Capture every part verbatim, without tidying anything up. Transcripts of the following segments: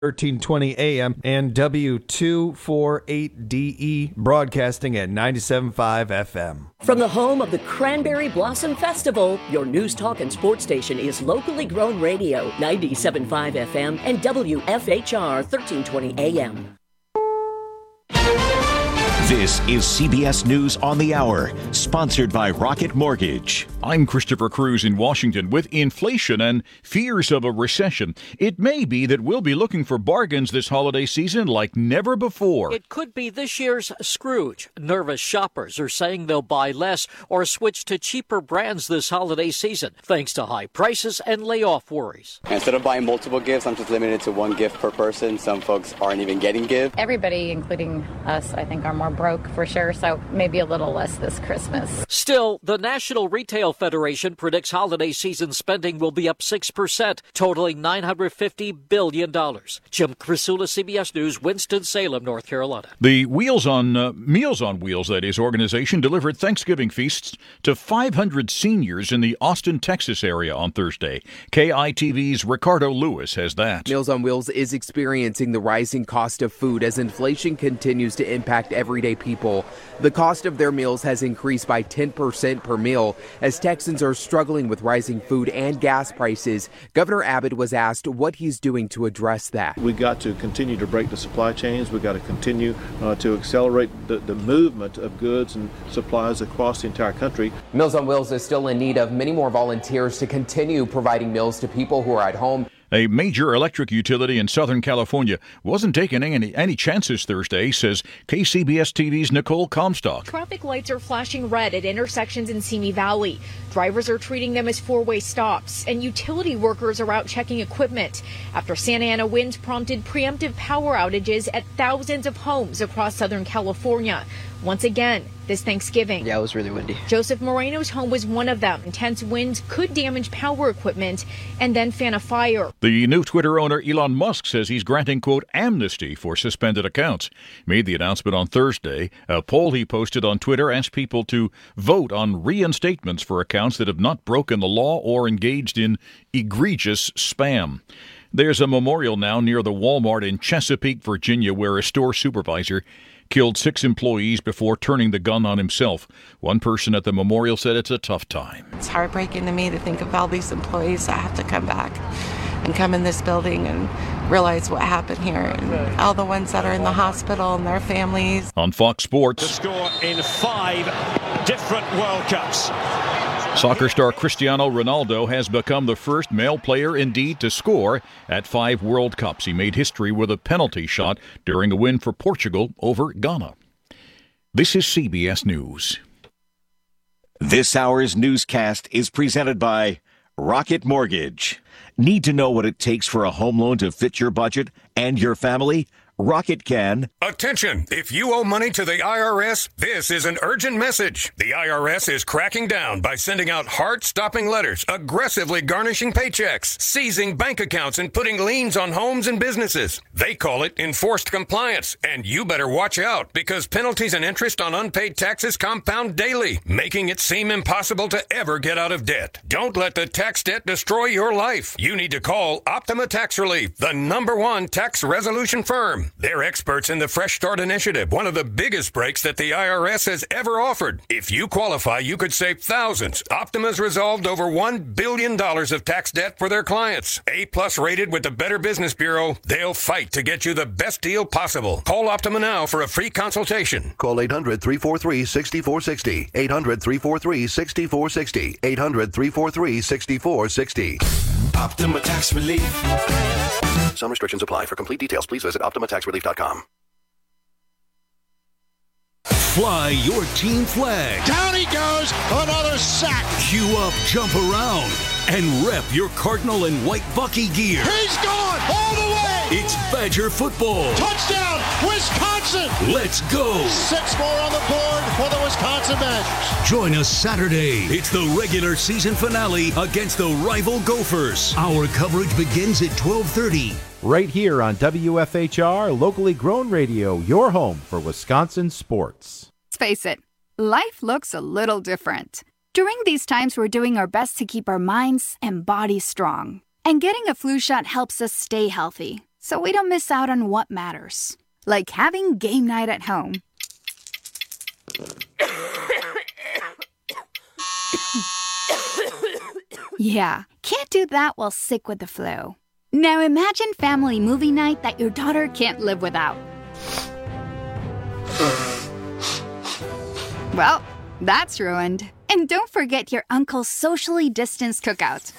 thirteen twenty A M and W two forty-eight D E, broadcasting at ninety-seven point five F M. From the home of the Cranberry Blossom Festival, your news, talk, and sports station is locally grown radio, ninety-seven point five F M and W F H R thirteen twenty A M. This is C B S News on the Hour, sponsored by Rocket Mortgage. I'm Christopher Cruz in Washington. With inflation and fears of a recession, it may be that we'll be looking for bargains this holiday season like never before. It could be this year's Scrooge. Nervous shoppers are saying they'll buy less or switch to cheaper brands this holiday season, thanks to high prices and layoff worries. Instead of buying multiple gifts, I'm just limited to one gift per person. Some folks aren't even getting gifts. Everybody, including us, I think are more broke for sure, so maybe a little less this Christmas. Still, the National Retail Federation predicts holiday season spending will be up six percent, totaling nine hundred fifty billion dollars. Jim Crisula, C B S News, Winston-Salem, North Carolina. The Wheels on uh, Meals on Wheels, that is, organization delivered Thanksgiving feasts to five hundred seniors in the Austin, Texas area on Thursday. K I T V's Ricardo Lewis has that. Meals on Wheels is experiencing the rising cost of food as inflation continues to impact everyday people. The cost of their meals has increased by ten percent per meal as Texans are struggling with rising food and gas prices. Governor Abbott was asked what he's doing to address that. We got to continue to break the supply chains. We got to continue uh, to accelerate the, the movement of goods and supplies across the entire country. Meals on Wheels is still in need of many more volunteers to continue providing meals to people who are at home. A major electric utility in Southern California wasn't taking any, any chances Thursday, says K C B S T V's Nicole Comstock. Traffic lights are flashing red at intersections in Simi Valley. Drivers are treating them as four-way stops, and utility workers are out checking equipment after Santa Ana winds prompted preemptive power outages at thousands of homes across Southern California. Once again, this Thanksgiving. Yeah, it was really windy. Joseph Moreno's home was one of them. Intense winds could damage power equipment and then fan a fire. The new Twitter owner Elon Musk says he's granting, quote, amnesty for suspended accounts. Made the announcement on Thursday. A poll he posted on Twitter asked people to vote on reinstatements for accounts that have not broken the law or engaged in egregious spam. There's a memorial now near the Walmart in Chesapeake, Virginia, where a store supervisor killed six employees before turning the gun on himself. One person at the memorial said it's a tough time. It's heartbreaking to me to think of all these employees that have to come back and come in this building and realize what happened here, and all the ones that are in the hospital and their families. On Fox Sports, to score in five different World Cups. Soccer star Cristiano Ronaldo has become the first male player indeed to score at five World Cups. He made history with a penalty shot during a win for Portugal over Ghana. This is C B S News. This hour's newscast is presented by Rocket Mortgage. Need to know what it takes for a home loan to fit your budget and your family? Rocket can. Attention! If you owe money to the I R S, this is an urgent message. The I R S is cracking down by sending out heart-stopping letters, aggressively garnishing paychecks, seizing bank accounts, and putting liens on homes and businesses. They call it enforced compliance, and you better watch out because penalties and interest on unpaid taxes compound daily, making it seem impossible to ever get out of debt. Don't let the tax debt destroy your life. You need to call Optima Tax Relief, the number one tax resolution firm. They're experts in the Fresh Start Initiative, one of the biggest breaks that the I R S has ever offered. If you qualify, you could save thousands. Optima's resolved over one billion dollars of tax debt for their clients. A-plus rated with the Better Business Bureau, they'll fight to get you the best deal possible. Call Optima now for a free consultation. Call eight hundred, three four three, six four six zero. eight hundred, three four three, six four six zero. eight hundred, three four three, six four six zero. Optima Tax Relief. Some restrictions apply. For complete details, please visit optima tax relief dot com. Fly your team flag. Down he goes. Another sack. Cue up, jump around, and rep your Cardinal and white Bucky gear. He's gone all the way. It's Badger football. Touchdown, Wisconsin. Let's go. Six more on the board for the Wisconsin Badgers. Join us Saturday. It's the regular season finale against the rival Gophers. Our coverage begins at twelve thirty. Right here on W F H R, locally grown radio, your home for Wisconsin sports. Let's face it, life looks a little different. During these times, we're doing our best to keep our minds and bodies strong. And getting a flu shot helps us stay healthy. so we don't miss out on what matters, like having game night at home. Yeah, can't do that while sick with the flu. Now imagine family movie night that your daughter can't live without. Well, that's ruined. And don't forget your uncle's socially distanced cookout.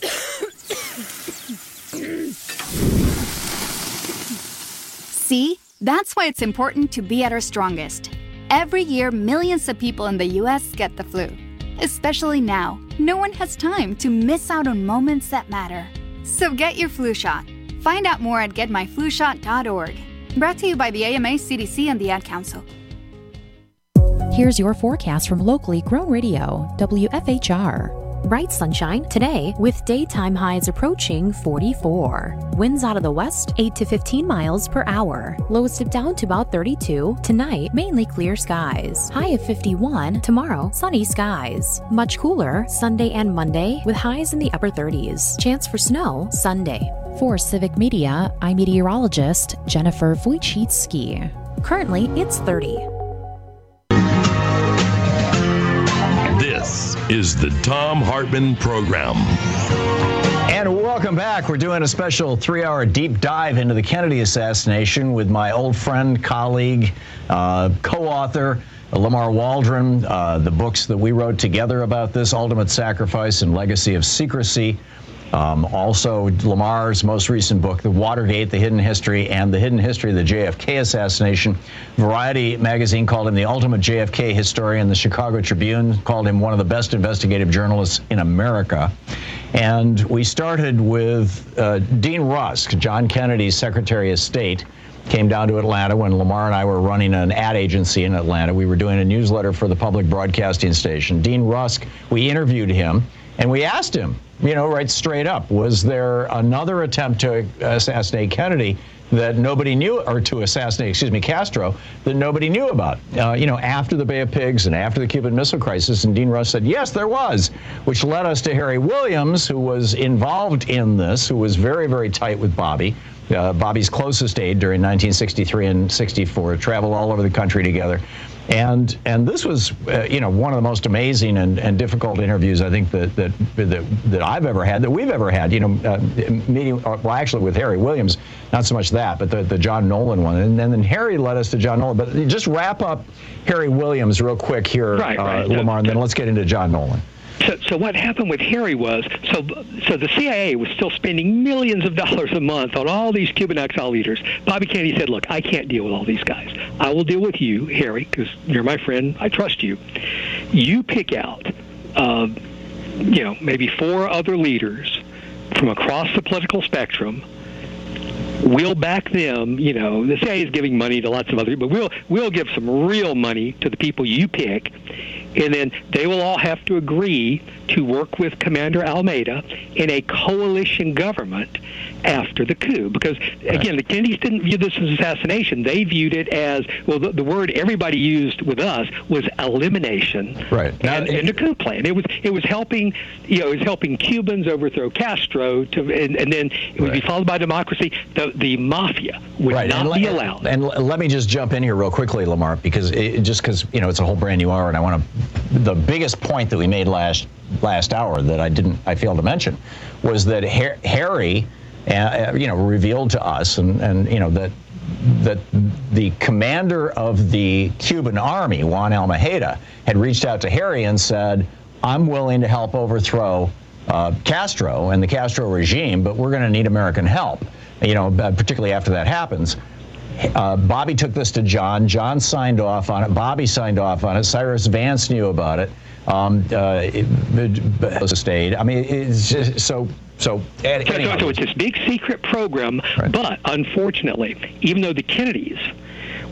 See? That's why it's important to be at our strongest. Every year, millions of people in the U S get the flu. Especially now, no one has time to miss out on moments that matter. So get your flu shot. Find out more at get my flu shot dot org. Brought to you by the A M A, C D C, and the Ad Council. Here's your forecast from locally grown radio, W F H R. Bright sunshine today with daytime highs approaching forty-four. Winds out of the west, eight to fifteen miles per hour. Lows dip down to about thirty-two. Tonight, mainly clear skies. High of fifty-one. Tomorrow, sunny skies. Much cooler Sunday and Monday with highs in the upper thirties. Chance for snow Sunday. For Civic Media, I'm meteorologist Jennifer Wojcicki. Currently, it's thirty. This is the Thom Hartmann Program. And welcome back. We're doing a special three-hour deep dive into the Kennedy assassination with my old friend, colleague, uh, co-author, Lamar Waldron. Uh, the books that we wrote together about this, Ultimate Sacrifice and Legacy of Secrecy. Um, also, Lamar's most recent book, The Watergate, The Hidden History, and The Hidden History of the J F K Assassination. Variety magazine called him the ultimate J F K historian. The Chicago Tribune called him one of the best investigative journalists in America. And we started with uh, Dean Rusk, John Kennedy's Secretary of State, came down to Atlanta when Lamar and I were running an ad agency in Atlanta. We were doing a newsletter for the public broadcasting station. Dean Rusk, we interviewed him, and we asked him, you know, right straight up, was there another attempt to assassinate Kennedy that nobody knew, or to assassinate, excuse me, Castro, that nobody knew about, uh, you know, after the Bay of Pigs and after the Cuban Missile Crisis? And Dean Rusk said, yes, there was, which led us to Harry Williams, who was involved in this, who was very, very tight with Bobby, uh, Bobby's closest aide during nineteen sixty-three and sixty-four, traveled all over the country together. And and this was, uh, you know, one of the most amazing and, and difficult interviews I think that that, that that I've ever had, that we've ever had. You know, uh, meeting well actually with Harry Williams, not so much that, but the, the John Nolan one, and then, then Harry led us to John Nolan. But just wrap up Harry Williams real quick here, right, uh, right. Lamar, and then let's get into John Nolan. So, so what happened with Harry was, so so the C I A was still spending millions of dollars a month on all these Cuban exile leaders. Bobby Kennedy said, look, I can't deal with all these guys. I will deal with you, Harry, because you're my friend. I trust you. You pick out, uh, you know, maybe four other leaders from across the political spectrum. We'll back them. You know, the C I A is giving money to lots of other people, but we'll, we'll give some real money to the people you pick. And then they will all have to agree to work with Commander Almeida in a coalition government after the coup. Because, again, the Kennedys didn't view this as assassination. They viewed it as, well, the, the word everybody used with us was elimination. Right. And, and the coup plan. It was it was helping, you know, it was helping Cubans overthrow Castro, to, and, and then it would right. be followed by democracy. The, the mafia would right. not and be let, allowed. And let me just jump in here real quickly, Lamar, because it, just because, you know, it's a whole brand new hour, and I want to, the biggest point that we made last last hour that I didn't, I failed to mention, was that Har- Harry, uh, you know, revealed to us, and, and you know, that that the commander of the Cuban army, Juan Almeida, had reached out to Harry and said, I'm willing to help overthrow uh, Castro and the Castro regime, but we're going to need American help, you know, particularly after that happens. Uh, Bobby took this to John. John signed off on it. Bobby signed off on it. Cyrus Vance knew about it. Um, uh, it, it stayed. I mean, it's just so. So, and, so, so, so it's this big secret program, right. But unfortunately, even though the Kennedys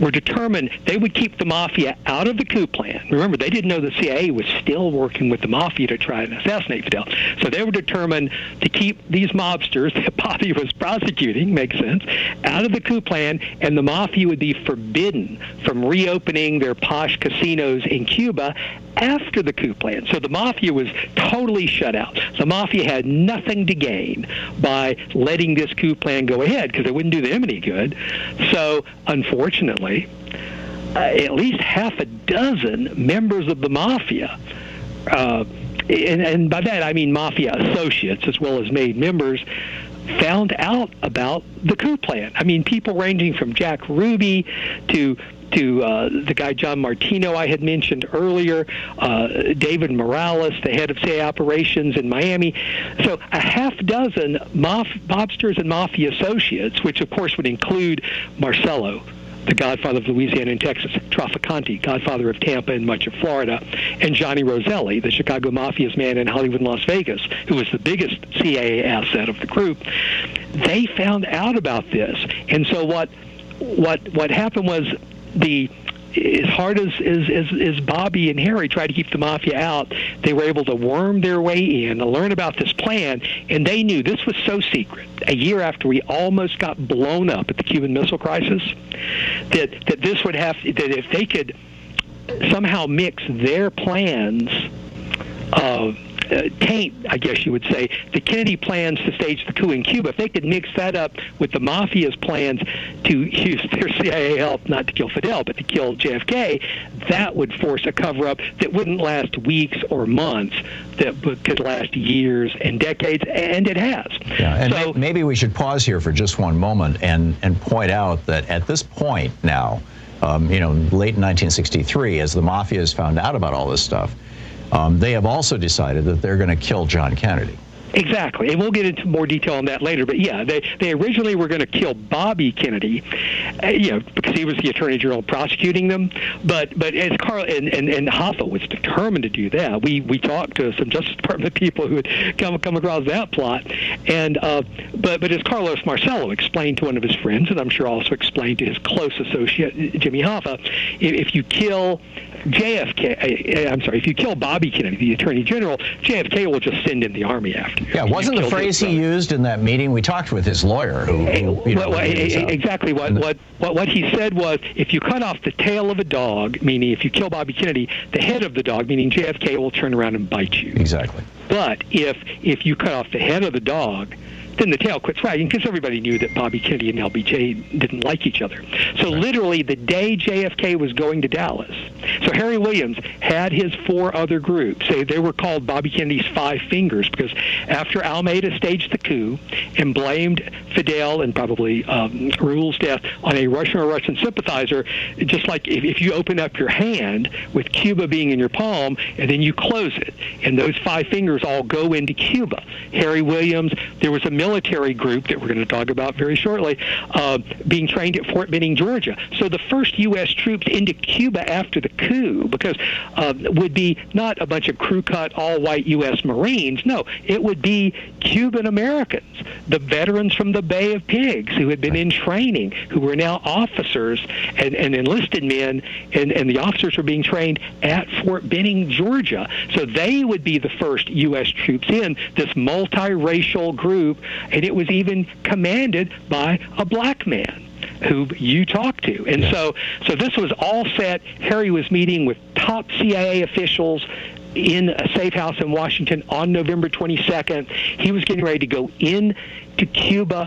were determined they would keep the mafia out of the coup plan. Remember, they didn't know the C I A was still working with the mafia to try and assassinate Fidel. So they were determined to keep these mobsters that Bobby was prosecuting, makes sense, out of the coup plan, and the mafia would be forbidden from reopening their posh casinos in Cuba after the coup plan. So the mafia was totally shut out. The mafia had nothing to gain by letting this coup plan go ahead because it wouldn't do them any good. So, unfortunately, uh, at least half a dozen members of the mafia, uh, and, and by that I mean mafia associates as well as made members, found out about the coup plan. I mean, people ranging from Jack Ruby to to uh, the guy John Martino I had mentioned earlier, uh, David Morales, the head of C I A operations in Miami. So a half dozen mob- mobsters and mafia associates, which of course would include Marcelo, the godfather of Louisiana and Texas, Traficante, godfather of Tampa and much of Florida, and Johnny Roselli, the Chicago Mafia's man in Hollywood and Las Vegas, who was the biggest C I A asset of the group. They found out about this. And so what what what happened was, the as hard as, as, as, as Bobby and Harry tried to keep the mafia out, they were able to worm their way in to learn about this plan, and they knew this was so secret, a year after we almost got blown up at the Cuban Missile Crisis, that, that this would have, that if they could somehow mix their plans of Uh, taint, I guess you would say, the Kennedy plans to stage the coup in Cuba, if they could mix that up with the mafia's plans to use their C I A help not to kill Fidel, but to kill J F K, that would force a cover-up that wouldn't last weeks or months, that could last years and decades, and it has. Yeah, and so, may- maybe we should pause here for just one moment and, and point out that at this point now, um, you know, late nineteen sixty-three, as the mafia has found out about all this stuff, Um, they have also decided that they're going to kill John Kennedy. Exactly, and we'll get into more detail on that later. But yeah, they they originally were going to kill Bobby Kennedy, uh, you know, because he was the Attorney General prosecuting them. But but as Carl and, and, and Hoffa was determined to do that. We we talked to some Justice Department people who had come come across that plot, and uh, but but as Carlos Marcello explained to one of his friends, and I'm sure also explained to his close associate Jimmy Hoffa, if, if you kill J F K, I'm sorry, if you kill Bobby Kennedy, the Attorney General, J F K will just send in the army after you. Yeah, wasn't the phrase he used in that meeting? We talked with his lawyer. Who, who, you know, well, well, exactly. What, what, what, what he said was, if you cut off the tail of a dog, meaning if you kill Bobby Kennedy, the head of the dog, meaning J F K, will turn around and bite you. Exactly. But if if you cut off the head of the dog, then the tail quits wagging, because everybody knew that Bobby Kennedy and L B J didn't like each other. So right. Literally the day J F K was going to Dallas, so Harry Williams had his four other groups. They, they were called Bobby Kennedy's Five Fingers, because after Almeida staged the coup and blamed Fidel and probably um, Raul's death on a Russian or Russian sympathizer, just like if, if you open up your hand with Cuba being in your palm and then you close it, and those five fingers all go into Cuba. Harry Williams, there was a military group that we're going to talk about very shortly, uh, being trained at Fort Benning, Georgia. So the first U S troops into Cuba after the coup, because uh, would be not a bunch of crew-cut, all-white U S Marines. No, it would be Cuban Americans, the veterans from the Bay of Pigs who had been in training, who were now officers and, and enlisted men, and, and the officers were being trained at Fort Benning, Georgia. So they would be the first U S troops in, this multiracial group, and it was even commanded by a black man who you talked to. And yes. so so this was all set. Harry was meeting with top C I A officials in a safe house in Washington on November twenty-second. He was getting ready to go in to Cuba.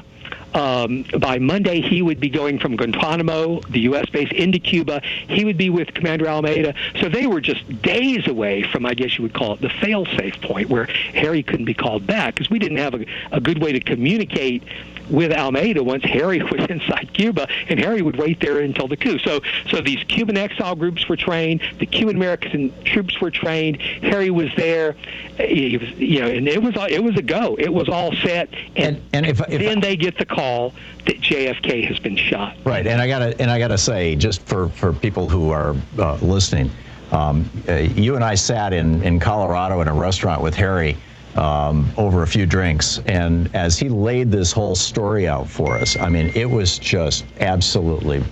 Um, by Monday, he would be going from Guantanamo, the U S base, into Cuba. He would be with Commander Almeida. So they were just days away from, I guess you would call it, the fail-safe point, where Harry couldn't be called back, because we didn't have a, a good way to communicate with Almeida once Harry was inside Cuba, and Harry would wait there until the coup. So so these Cuban exile groups were trained, the Cuban American troops were trained, Harry was there, he was, you know, and it was it was a go. It was all set, and, and, and if, if then I, they get the call that J F K has been shot. Right, and I gotta and I gotta say, just for, for people who are uh, listening, um, uh, you and I sat in, in Colorado in a restaurant with Harry Um, over a few drinks, and as he laid this whole story out for us, I mean, it was just absolutely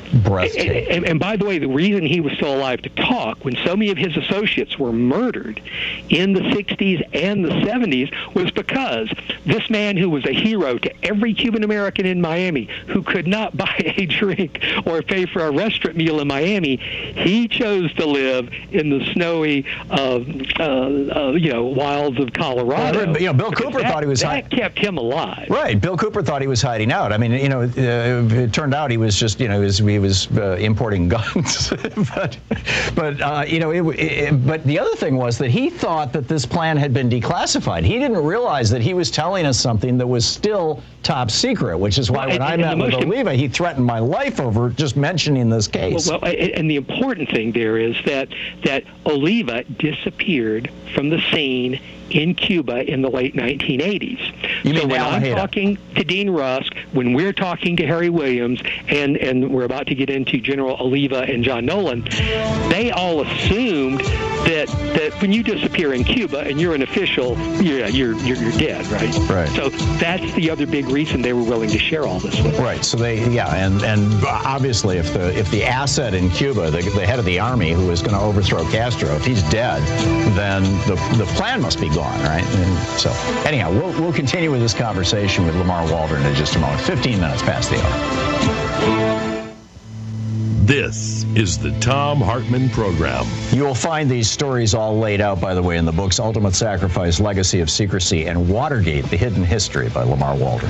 breathtaking. And, and, and by the way, the reason he was still alive to talk when so many of his associates were murdered in the sixties and the seventies was because this man, who was a hero to every Cuban American in Miami who could not buy a drink or pay for a restaurant meal in Miami, he chose to live in the snowy, uh, uh, uh, you know, wilds of Colorado. Well, you know, Bill Cooper that, thought he was that hiding. kept him alive. Right. Bill Cooper thought he was hiding out. I mean, you know, uh, it turned out he was just, you know, he was, he was uh, importing guns. but, but uh, you know, it, it, but the other thing was that he thought that this plan had been declassified. He didn't realize that he was telling us something that was still top secret, which is why well, when and, I and met with most Oliva, he threatened my life over just mentioning this case. Well, well, and the important thing there is that that Oliva disappeared from the scene in Cuba in the late nineteen eighties. You so mean when I'm Alheda. talking to Dean Rusk, when we're talking to Harry Williams, and, and we're about to get into General Oliva and John Nolan, they all assumed that that when you disappear in Cuba and you're an official, you're you're you're, you're dead, right? Right. So that's the other big reason they were willing to share all this with. Right. So they, yeah, and and obviously, if the if the asset in Cuba, the, the head of the army who is going to overthrow Castro, if he's dead, then the the plan must be gone, right? And so, anyhow, we'll we'll continue with this conversation with Lamar Waldron in just a moment. Fifteen minutes past the hour. This is the Thom Hartmann Program. You will find these stories all laid out, by the way, in the books Ultimate Sacrifice, Legacy of Secrecy, and Watergate, The Hidden History by Lamar Waldron.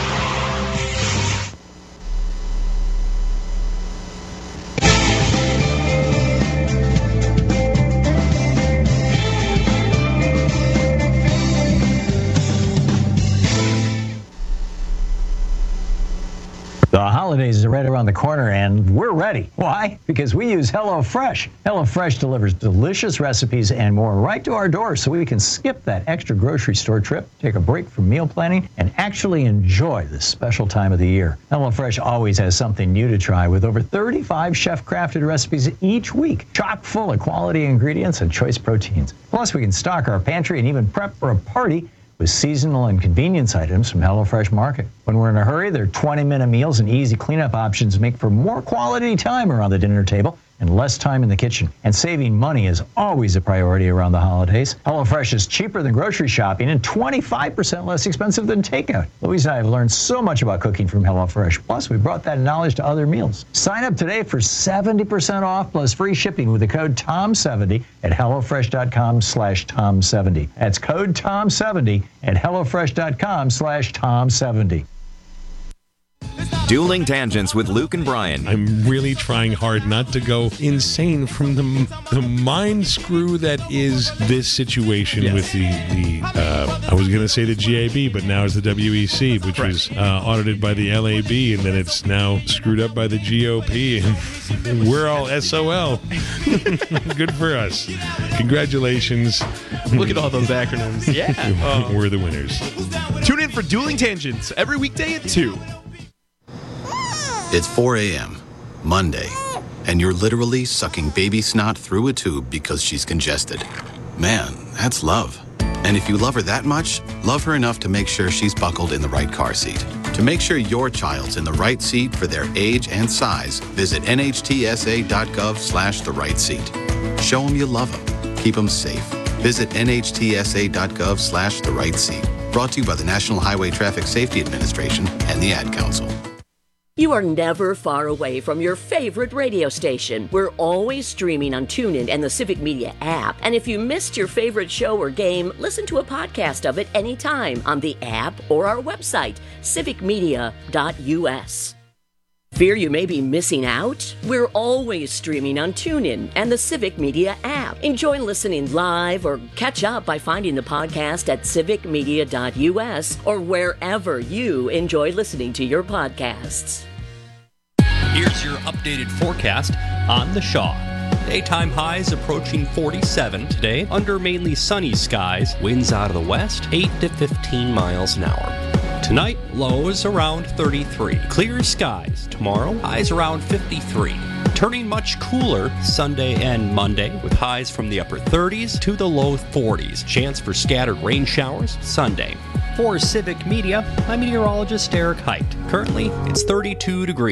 The holidays are right around the corner, and we're ready. Why? Because we use HelloFresh. HelloFresh delivers delicious recipes and more right to our door, so we can skip that extra grocery store trip, take a break from meal planning, and actually enjoy this special time of the year. HelloFresh always has something new to try, with over thirty-five chef-crafted recipes each week, chock full of quality ingredients and choice proteins. Plus, we can stock our pantry and even prep for a party with seasonal and convenience items from HelloFresh Market. When we're in a hurry, their twenty-minute meals and easy cleanup options make for more quality time around the dinner table and less time in the kitchen. And saving money is always a priority around the holidays. HelloFresh is cheaper than grocery shopping and twenty-five percent less expensive than takeout. Louise and I have learned so much about cooking from HelloFresh. Plus, we brought that knowledge to other meals. Sign up today for seventy percent off plus free shipping with the code Tom seventy at HelloFresh.com slash Tom seventy. That's code Tom seventy at HelloFresh.com slash Tom seventy. Dueling Tangents with Luke and Brian. I'm really trying hard not to go insane from the the mind screw that is this situation yes. with the, the uh, I was going to say the G A B, but now it's the W E C, which right. was uh, audited by the L A B, and then it's now screwed up by the G O P, and we're all S O L. Good for us. Congratulations. Look at all those acronyms. Yeah. um, we're the winners. Tune in for Dueling Tangents every weekday at two. It's four a.m., Monday, and you're literally sucking baby snot through a tube because she's congested. Man, that's love. And if you love her that much, love her enough to make sure she's buckled in the right car seat. To make sure your child's in the right seat for their age and size, visit nhtsa.gov slash the right seat. Show them you love them. Keep them safe. Visit nhtsa.gov slash the right seat. Brought to you by the National Highway Traffic Safety Administration and the Ad Council. You are never far away from your favorite radio station. We're always streaming on TuneIn and the Civic Media app. And if you missed your favorite show or game, listen to a podcast of it anytime on the app or our website, civic media dot u s. Fear you may be missing out? We're always streaming on TuneIn and the Civic Media app. Enjoy listening live or catch up by finding the podcast at civic media dot u s or wherever you enjoy listening to your podcasts. Here's your updated forecast on the Shaw. Daytime highs approaching forty-seven today under mainly sunny skies. Winds out of the west, eight to fifteen miles an hour. Tonight, lows around thirty-three. Clear skies. Tomorrow, highs around fifty-three. Turning much cooler Sunday and Monday with highs from the upper thirties to the low forties. Chance for scattered rain showers Sunday. For Civic Media, I'm meteorologist Eric Height. Currently, it's thirty-two degrees.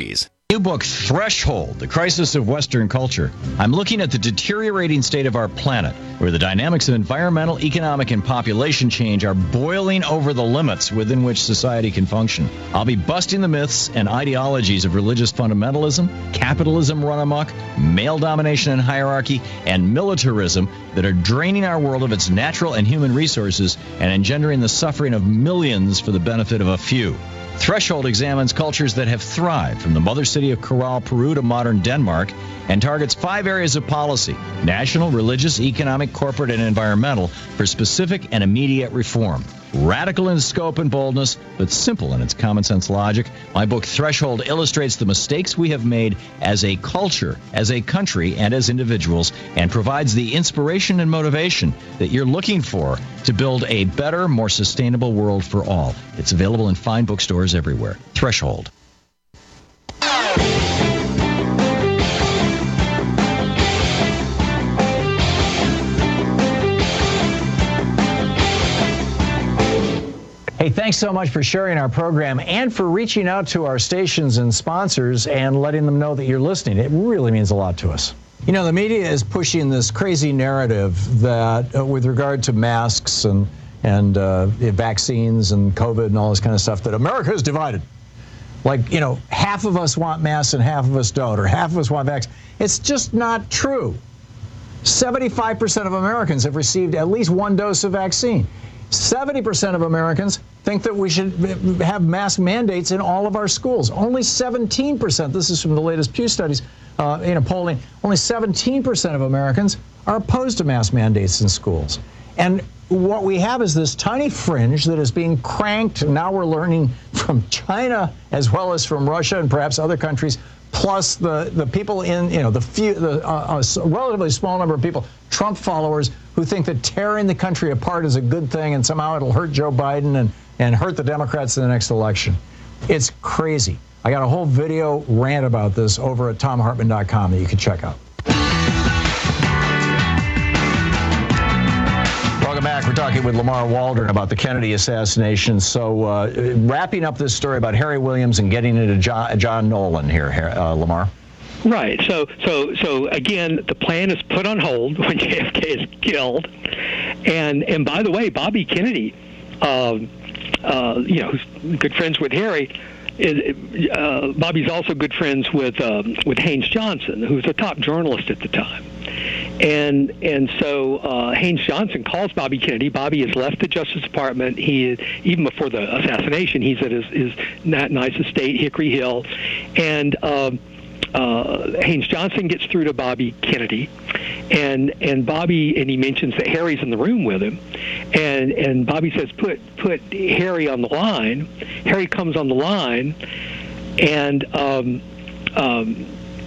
New book, Threshold, The Crisis of Western Culture. I'm looking at the deteriorating state of our planet, where the dynamics of environmental, economic, and population change are boiling over the limits within which society can function. I'll be busting the myths and ideologies of religious fundamentalism, capitalism run amok, male domination and hierarchy, and militarism that are draining our world of its natural and human resources and engendering the suffering of millions for the benefit of a few. Threshold examines cultures that have thrived from the mother city of Corral, Peru to modern Denmark and targets five areas of policy: national, religious, economic, corporate, and environmental for specific and immediate reform. Radical in scope and boldness, but simple in its common sense logic, my book Threshold illustrates the mistakes we have made as a culture, as a country, and as individuals, and provides the inspiration and motivation that you're looking for to build a better, more sustainable world for all. It's available in fine bookstores everywhere. Threshold. Hey, thanks so much for sharing our program and for reaching out to our stations and sponsors and letting them know that you're listening. It really means a lot to us. You know, the media is pushing this crazy narrative that uh, with regard to masks and, and uh, vaccines and COVID and all this kind of stuff, that America is divided. Like, you know, half of us want masks and half of us don't, or half of us want vaccines. It's just not true. seventy-five percent of Americans have received at least one dose of vaccine. seventy percent of Americans think that we should have mask mandates in all of our schools. Only seventeen percent, this is from the latest Pew studies, uh, in a polling, only seventeen percent of Americans are opposed to mask mandates in schools. And what we have is this tiny fringe that is being cranked. Now we're learning from China as well as from Russia and perhaps other countries, plus the, the people in, you know, the few, the uh, a relatively small number of people, Trump followers, who think that tearing the country apart is a good thing and somehow it'll hurt Joe Biden and, and hurt the Democrats in the next election. It's crazy. I got a whole video rant about this over at tom hartman dot com that you can check out. Welcome back. We're talking with Lamar Waldron about the Kennedy assassination. So uh, wrapping up this story about Harry Williams and getting into John, John Nolan here, uh, Lamar. Right. So, so, so again, the plan is put on hold when J F K is killed. And and by the way, Bobby Kennedy, uh, uh, you know, who's good friends with Harry, is, uh, Bobby's also good friends with um, with Haynes Johnson, who's a top journalist at the time. And and so uh, Haynes Johnson calls Bobby Kennedy. Bobby has left the Justice Department. He even before the assassination, he's at his, his nice estate, Hickory Hill, and. Um, Uh, Haynes Johnson gets through to Bobby Kennedy, and and Bobby and he mentions that Harry's in the room with him, and and Bobby says put put Harry on the line. Harry comes on the line, and um, um,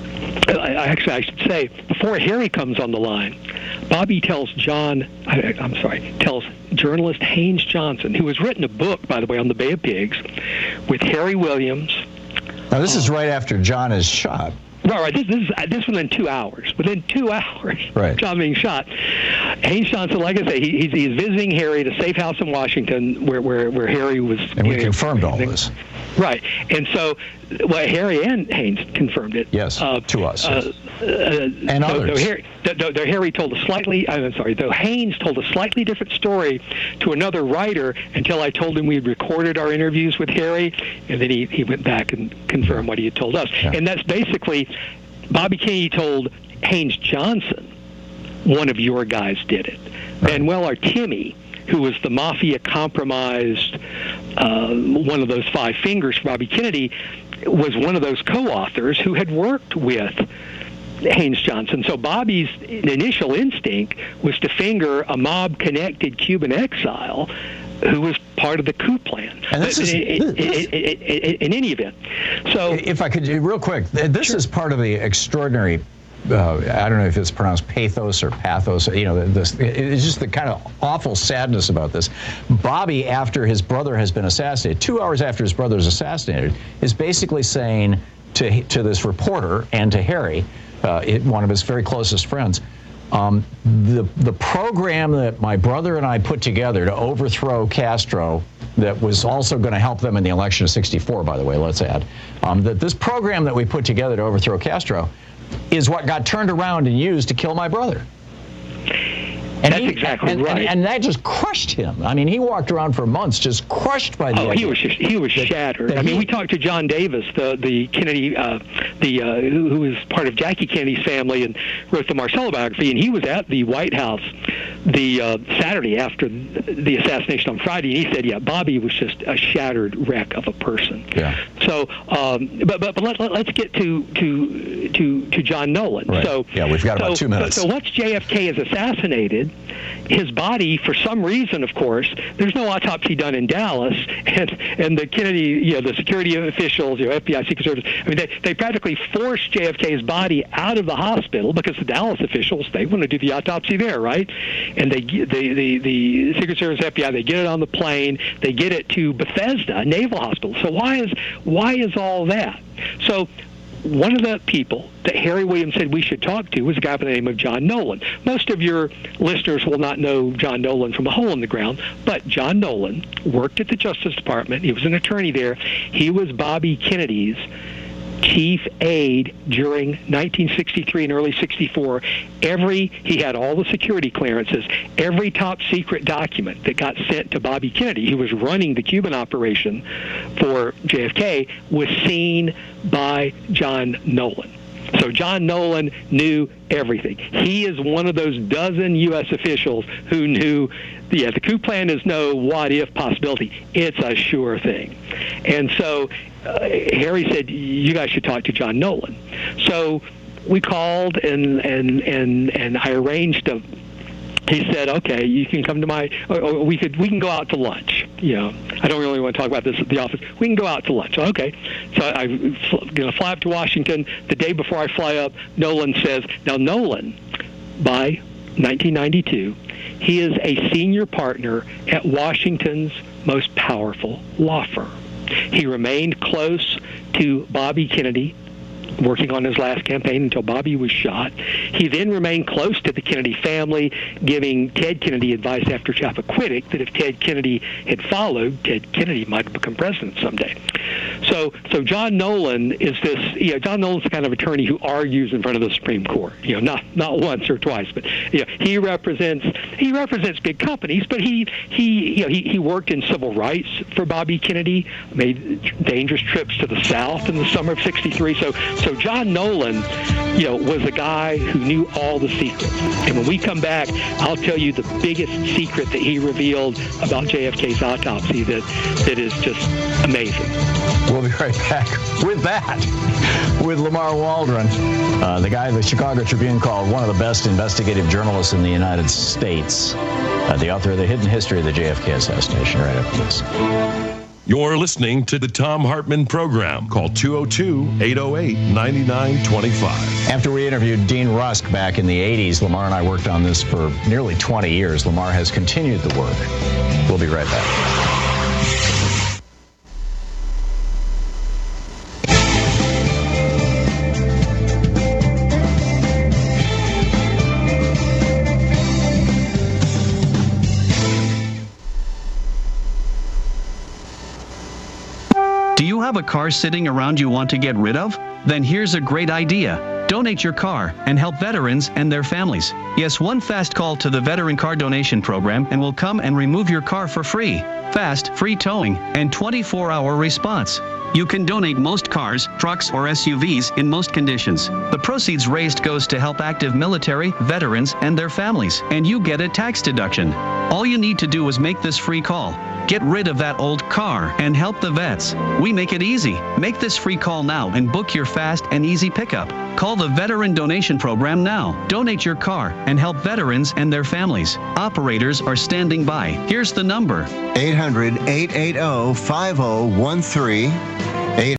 I, actually I should say before Harry comes on the line, Bobby tells John I, I'm sorry tells journalist Haynes Johnson, who has written a book, by the way, on the Bay of Pigs, with Harry Williams. Now, this is right after John is shot. Right, right. This, this is this within two hours. Within two hours, right. John being shot. Haynes Johnson, like I say, he, he's, he's visiting Harry at a safe house in Washington, where where, where Harry was. And we know, confirmed all this. Right, and so, well, Harry and Haynes confirmed it. Yes, uh, to us. Uh, uh, and though, others. Though Harry, though, though Harry told a slightly, I'm sorry, though Haynes told a slightly different story to another writer until I told him we had recorded our interviews with Harry, and then he, he went back and confirmed what he had told us. Yeah. And that's basically, Bobby Kennedy told Haynes Johnson, one of your guys did it. Right. Manuel Artemi, who was the mafia compromised, uh, one of those five fingers for Bobby Kennedy, was one of those co-authors who had worked with Haynes Johnson. So Bobby's initial instinct was to finger a mob-connected Cuban exile who was part of the coup plan. And this is, in, this, in, in, in any event. So, if I could, real quick, this sure. is part of the extraordinary Uh, I don't know if it's pronounced pathos or pathos. You know, this, it's just the kind of awful sadness about this. Bobby, after his brother has been assassinated, two hours after his brother is assassinated, is basically saying to to this reporter and to Harry, uh, it, one of his very closest friends, Um, the the program that my brother and I put together to overthrow Castro, that was also going to help them in the election of sixty-four, by the way, let's add, um, that this program that we put together to overthrow Castro is what got turned around and used to kill my brother. And That's he, exactly and, right. And, and that just crushed him. I mean, he walked around for months just crushed by the Oh, idea. he was just, he was that, shattered. that I mean, he, we talked to John Davis, the the Kennedy, uh, the uh, who, who was part of Jackie Kennedy's family and wrote the Marcello biography, and he was at the White House the uh, Saturday after the assassination on Friday, and he said, "Yeah, Bobby was just a shattered wreck of a person." Yeah. So, um, but but but let, let, let's get to to to to John Nolan. Right. So yeah, we've got so, about two minutes. So, so once J F K is assassinated, his body, for some reason, of course, there's no autopsy done in Dallas, and and the Kennedy, you know, the security officials, you know, F B I, Secret Service, I mean, they, they practically forced J F K's body out of the hospital because the Dallas officials, they want to do the autopsy there, right? And they, they the, the Secret Service, F B I, they get it on the plane, they get it to Bethesda Naval Hospital. So why is why is all that? So one of the people that Harry Williams said we should talk to was a guy by the name of John Nolan. Most of your listeners will not know John Nolan from A Hole in the Ground, but John Nolan worked at the Justice Department. He was an attorney there. He was Bobby Kennedy's chief aide during nineteen sixty-three and early sixty-four. Every he had all the security clearances. Every top secret document that got sent to Bobby Kennedy, who was running the Cuban operation for J F K, was seen by John Nolan. So John Nolan knew everything. He is one of those dozen U S officials who knew, yeah, the coup plan is no what-if possibility. It's a sure thing. And so uh, Harry said, you guys should talk to John Nolan. So we called, and and and, and I arranged a he said, "Okay, you can come to my, or, or we could, we can go out to lunch. You know, I don't really want to talk about this at the office. We can go out to lunch." Okay, so I'm going to fly up to Washington. The day before I fly up, Nolan says, "Now Nolan, by nineteen ninety-two, he is a senior partner at Washington's most powerful law firm. He remained close to Bobby Kennedy, working on his last campaign until Bobby was shot. He then remained close to the Kennedy family, giving Ted Kennedy advice after Chappaquiddick that if Ted Kennedy had followed, Ted Kennedy might have become president someday." So, so John Nolan is this. You know, John Nolan's the kind of attorney who argues in front of the Supreme Court. You know, not not once or twice, but you know, he represents he represents big companies. But he he you know he, he worked in civil rights for Bobby Kennedy, made dangerous trips to the South in the summer of sixty-three. So. So John Nolan, you know, was a guy who knew all the secrets. And when we come back, I'll tell you the biggest secret that he revealed about J F K's autopsy that, that is just amazing. We'll be right back with that, with Lamar Waldron, uh, the guy the Chicago Tribune called one of the best investigative journalists in the United States, uh, the author of The Hidden History of the J F K Assassination, right after this. You're listening to the Thom Hartmann Program. Call two oh two, eight oh eight, nine nine two five. After we interviewed Dean Rusk back in the eighties, Lamar and I worked on this for nearly twenty years. Lamar has continued the work. We'll be right back. Do you have a car sitting around you want to get rid of? Then here's a great idea. Donate your car and help veterans and their families. Yes, one fast call to the Veteran Car Donation Program and we'll come and remove your car for free. Fast, free towing, and twenty-four hour response. You can donate most cars, trucks, or S U Vs in most conditions. The proceeds raised goes to help active military, veterans, and their families, and you get a tax deduction. All you need to do is make this free call. Get rid of that old car and help the vets. We make it easy. Make this free call now and book your fast and easy pickup. Call the Veteran Donation Program now. Donate your car and help veterans and their families. Operators are standing by. Here's the number. eight hundred, eight eight zero, five zero one three. eight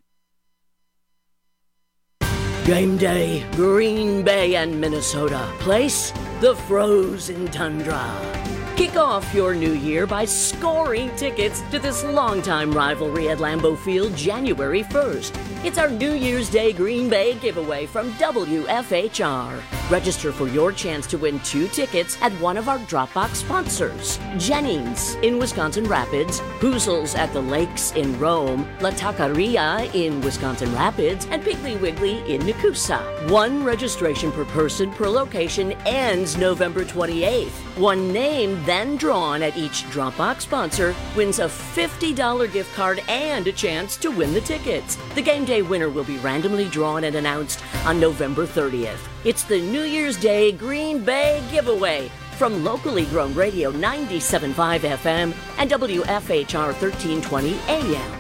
Game day, Green Bay and Minnesota. Place, the frozen tundra. Kick off your new year by scoring tickets to this longtime rivalry at Lambeau Field January first. It's our New Year's Day Green Bay giveaway from W F H R. Register for your chance to win two tickets at one of our Dropbox sponsors. Jennings in Wisconsin Rapids, Hoozles at the Lakes in Rome, La Taqueria in Wisconsin Rapids, and Piggly Wiggly in Nakusa. One registration per person per location ends November twenty-eighth. One name then drawn at each Dropbox sponsor wins a fifty dollars gift card and a chance to win the tickets. The game day winner will be randomly drawn and announced on November thirtieth. It's the New Year's Day Green Bay giveaway from locally grown radio ninety-seven point five F M and W F H R thirteen twenty A M.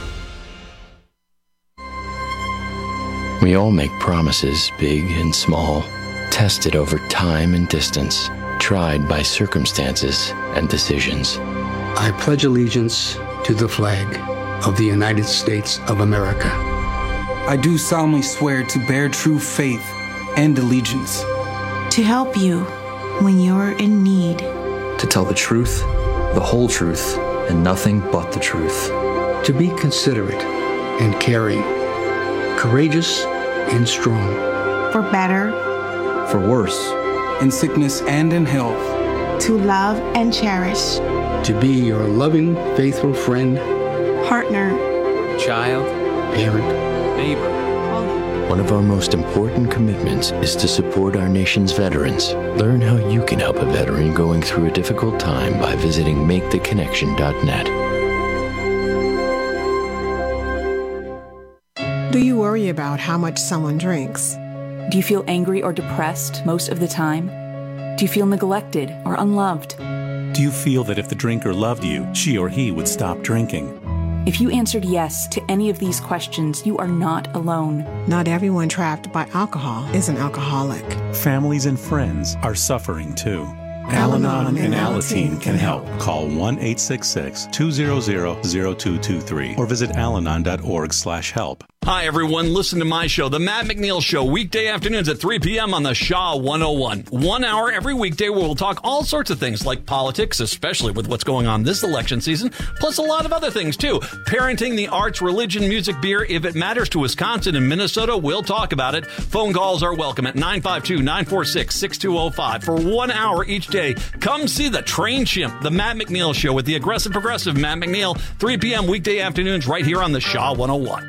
We all make promises, big and small, tested over time and distance, tried by circumstances and decisions. I pledge allegiance to the flag of the United States of America. I do solemnly swear to bear true faith and allegiance. To help you when you're in need. To tell the truth, the whole truth, and nothing but the truth. To be considerate and caring. Courageous and strong. For better. For worse. In sickness and in health. To love and cherish. To be your loving, faithful friend. Partner. Child. Parent. Neighbor. One of our most important commitments is to support our nation's veterans. Learn how you can help a veteran going through a difficult time by visiting make the connection dot net. Do you worry about how much someone drinks? Do you feel angry or depressed most of the time? Do you feel neglected or unloved? Do you feel that if the drinker loved you, she or he would stop drinking? If you answered yes to any of these questions, you are not alone. Not everyone trapped by alcohol is an alcoholic. Families and friends are suffering too. Al-Anon and Alateen can help. Call one eight six six, two zero zero, zero two two three or visit alanon dot org slash help. Hi, everyone. Listen to my show, The Matt McNeil Show, weekday afternoons at three p.m. on the Shaw one oh one. One hour every weekday where we'll talk all sorts of things like politics, especially with what's going on this election season, plus a lot of other things, too. Parenting, the arts, religion, music, beer. If it matters to Wisconsin and Minnesota, we'll talk about it. Phone calls are welcome at nine five two, nine four six, six two zero five. For one hour each day, come see the Train Chimp, The Matt McNeil Show with the aggressive progressive Matt McNeil, three p.m. weekday afternoons right here on the Shaw one oh one.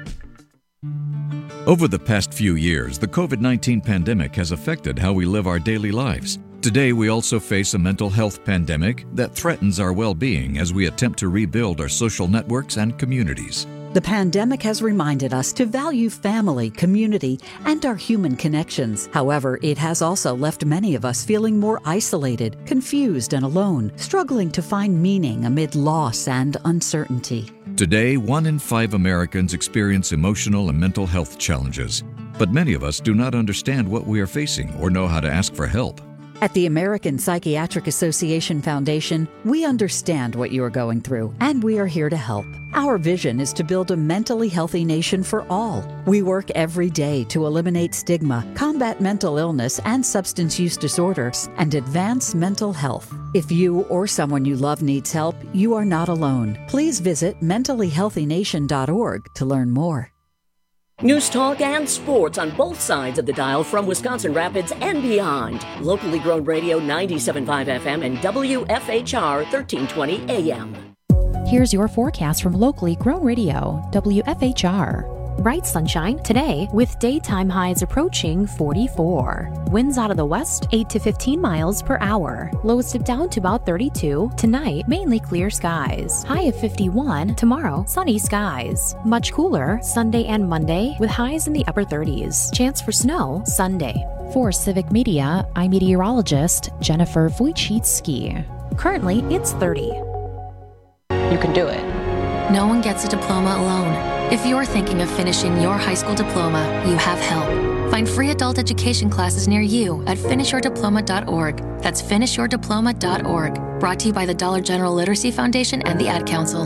Over the past few years, the covid nineteen pandemic has affected how we live our daily lives. Today, we also face a mental health pandemic that threatens our well-being as we attempt to rebuild our social networks and communities. The pandemic has reminded us to value family, community, and our human connections. However, it has also left many of us feeling more isolated, confused, and alone, struggling to find meaning amid loss and uncertainty. Today, one in five Americans experience emotional and mental health challenges, but many of us do not understand what we are facing or know how to ask for help. At the American Psychiatric Association Foundation, we understand what you are going through, and we are here to help. Our vision is to build a mentally healthy nation for all. We work every day to eliminate stigma, combat mental illness and substance use disorders, and advance mental health. If you or someone you love needs help, you are not alone. Please visit mentally healthy nation dot org to learn more. News talk and sports on both sides of the dial from Wisconsin Rapids and beyond. Locally grown radio ninety-seven point five F M and W F H R thirteen twenty A M. Here's your forecast from locally grown radio, W F H R. Bright sunshine today with daytime highs approaching forty-four. Winds out of the west eight to fifteen miles per hour. Lows dip down to about thirty-two. Tonight, mainly clear skies. High of fifty-one. Tomorrow, sunny skies. Much cooler Sunday and Monday with highs in the upper thirties. Chance for snow Sunday. For Civic Media, I'm meteorologist Jennifer Wojcicki. Currently, it's thirty. You can do it. No one gets a diploma alone. If you're thinking of finishing your high school diploma, you have help. Find free adult education classes near you at finish your diploma dot org. That's finish your diploma dot org. Brought to you by the Dollar General Literacy Foundation and the Ad Council.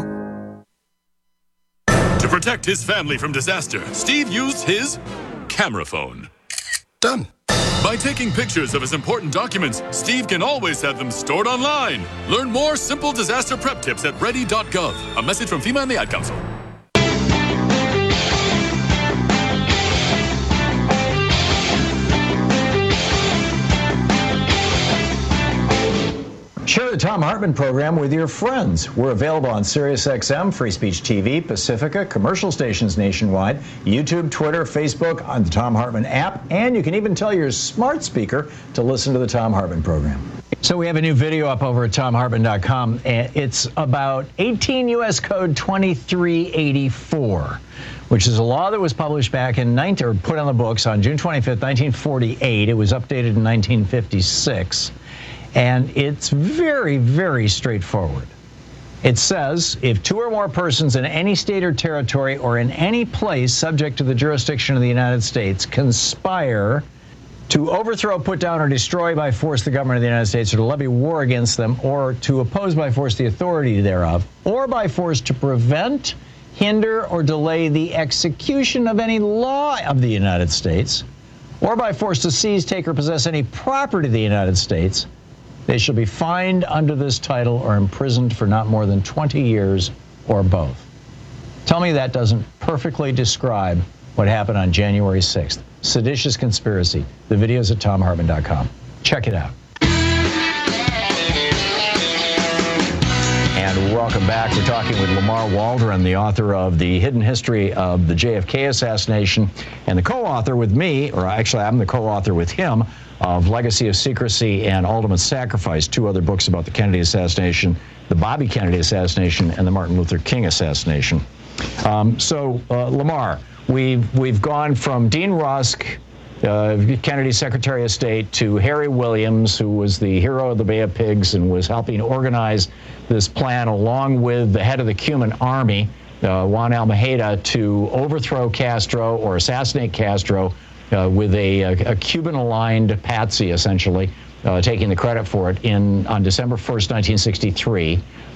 To protect his family from disaster, Steve used his camera phone. Done. By taking pictures of his important documents, Steve can always have them stored online. Learn more simple disaster prep tips at ready dot gov. A message from FEMA and the Ad Council. Share the Thom Hartmann program with your friends. We're available on SiriusXM, Free Speech T V, Pacifica, commercial stations nationwide, YouTube, Twitter, Facebook, on the Thom Hartmann app, and you can even tell your smart speaker to listen to the Thom Hartmann program. So we have a new video up over at Thom Hartmann dot com, and it's about eighteen U S Code twenty-three eighty-four, which is a law that was published back in nineteen, or put on the books on June twenty-fifth, nineteen forty-eight. It was updated in nineteen fifty-six. And it's very, very straightforward. It says, if two or more persons in any state or territory or in any place subject to the jurisdiction of the United States conspire to overthrow, put down, or destroy by force the government of the United States, or to levy war against them, or to oppose by force the authority thereof, or by force to prevent, hinder, or delay the execution of any law of the United States, or by force to seize, take, or possess any property of the United States, they shall be fined under this title or imprisoned for not more than twenty years or both. Tell me that doesn't perfectly describe what happened on January sixth. Seditious conspiracy. The video's at Thom Hartmann dot com. Check it out. And welcome back. We're talking with Lamar Waldron, the author of The Hidden History of the J F K Assassination, and the co-author with me, or actually I'm the co-author with him, of Legacy of Secrecy and Ultimate Sacrifice, two other books about the Kennedy assassination, the Bobby Kennedy assassination, and the Martin Luther King assassination. Um, so, uh, Lamar, we've, we've gone from Dean Rusk, uh, Kennedy's Secretary of State, to Harry Williams, who was the hero of the Bay of Pigs and was helping organize this plan along with the head of the Cuban army, uh, Juan Almeida, to overthrow Castro or assassinate Castro, Uh, with a, a, a Cuban-aligned patsy, essentially, uh, taking the credit for it in on December first, nineteen sixty-three,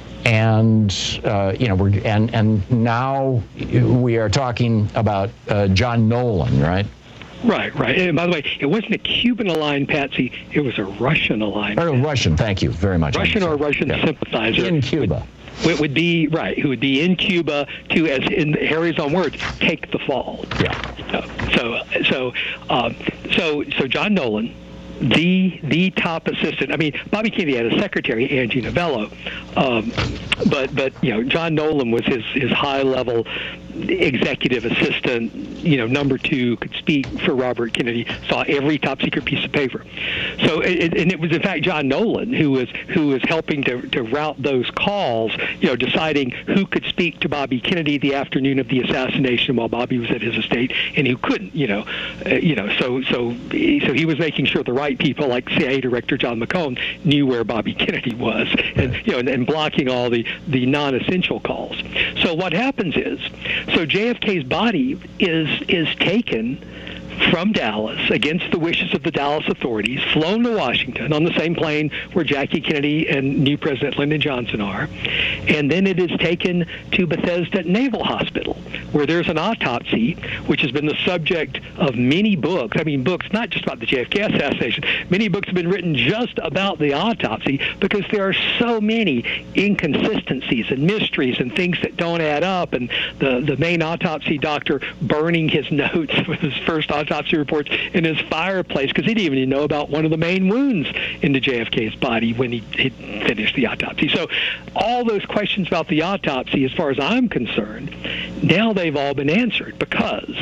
and uh, you know, we're and and now we are talking about uh, John Nolan, right? Right, right. And by the way, it wasn't a Cuban-aligned patsy; it was a Russian-aligned. Or Russian. Thank you very much. Russian or Russian yeah. sympathizer in Cuba. It would be right. Who would be in Cuba to, as in Harry's own words, take the fall. Yeah. So, so, um, so, so John Nolan, the the top assistant. I mean, Bobby Kennedy had a secretary, Angie Novello, um, but but you know, John Nolan was his his high level executive assistant, you know, number two, could speak for Robert Kennedy, saw every top secret piece of paper. So, it, and it was in fact John Nolan who was who was helping to, to route those calls, you know, deciding who could speak to Bobby Kennedy the afternoon of the assassination while Bobby was at his estate, and who couldn't, you know, uh, you know. So, so, so he was making sure the right people, like C I A Director John McCone, knew where Bobby Kennedy was, and you know, and, and blocking all the the non-essential calls. So what happens is. So J F K's body is is taken from Dallas against the wishes of the Dallas authorities, flown to Washington on the same plane where Jackie Kennedy and new President Lyndon Johnson are, and then it is taken to Bethesda Naval Hospital, where there's an autopsy, which has been the subject of many books. I mean, books not just about the J F K assassination. Many books have been written just about the autopsy because there are so many inconsistencies and mysteries and things that don't add up, and the, the main autopsy doctor burning his notes with his first autopsy autopsy reports in his fireplace because he didn't even know about one of the main wounds into J F K's body when he had finished the autopsy. So all those questions about the autopsy, as far as I'm concerned, now they've all been answered because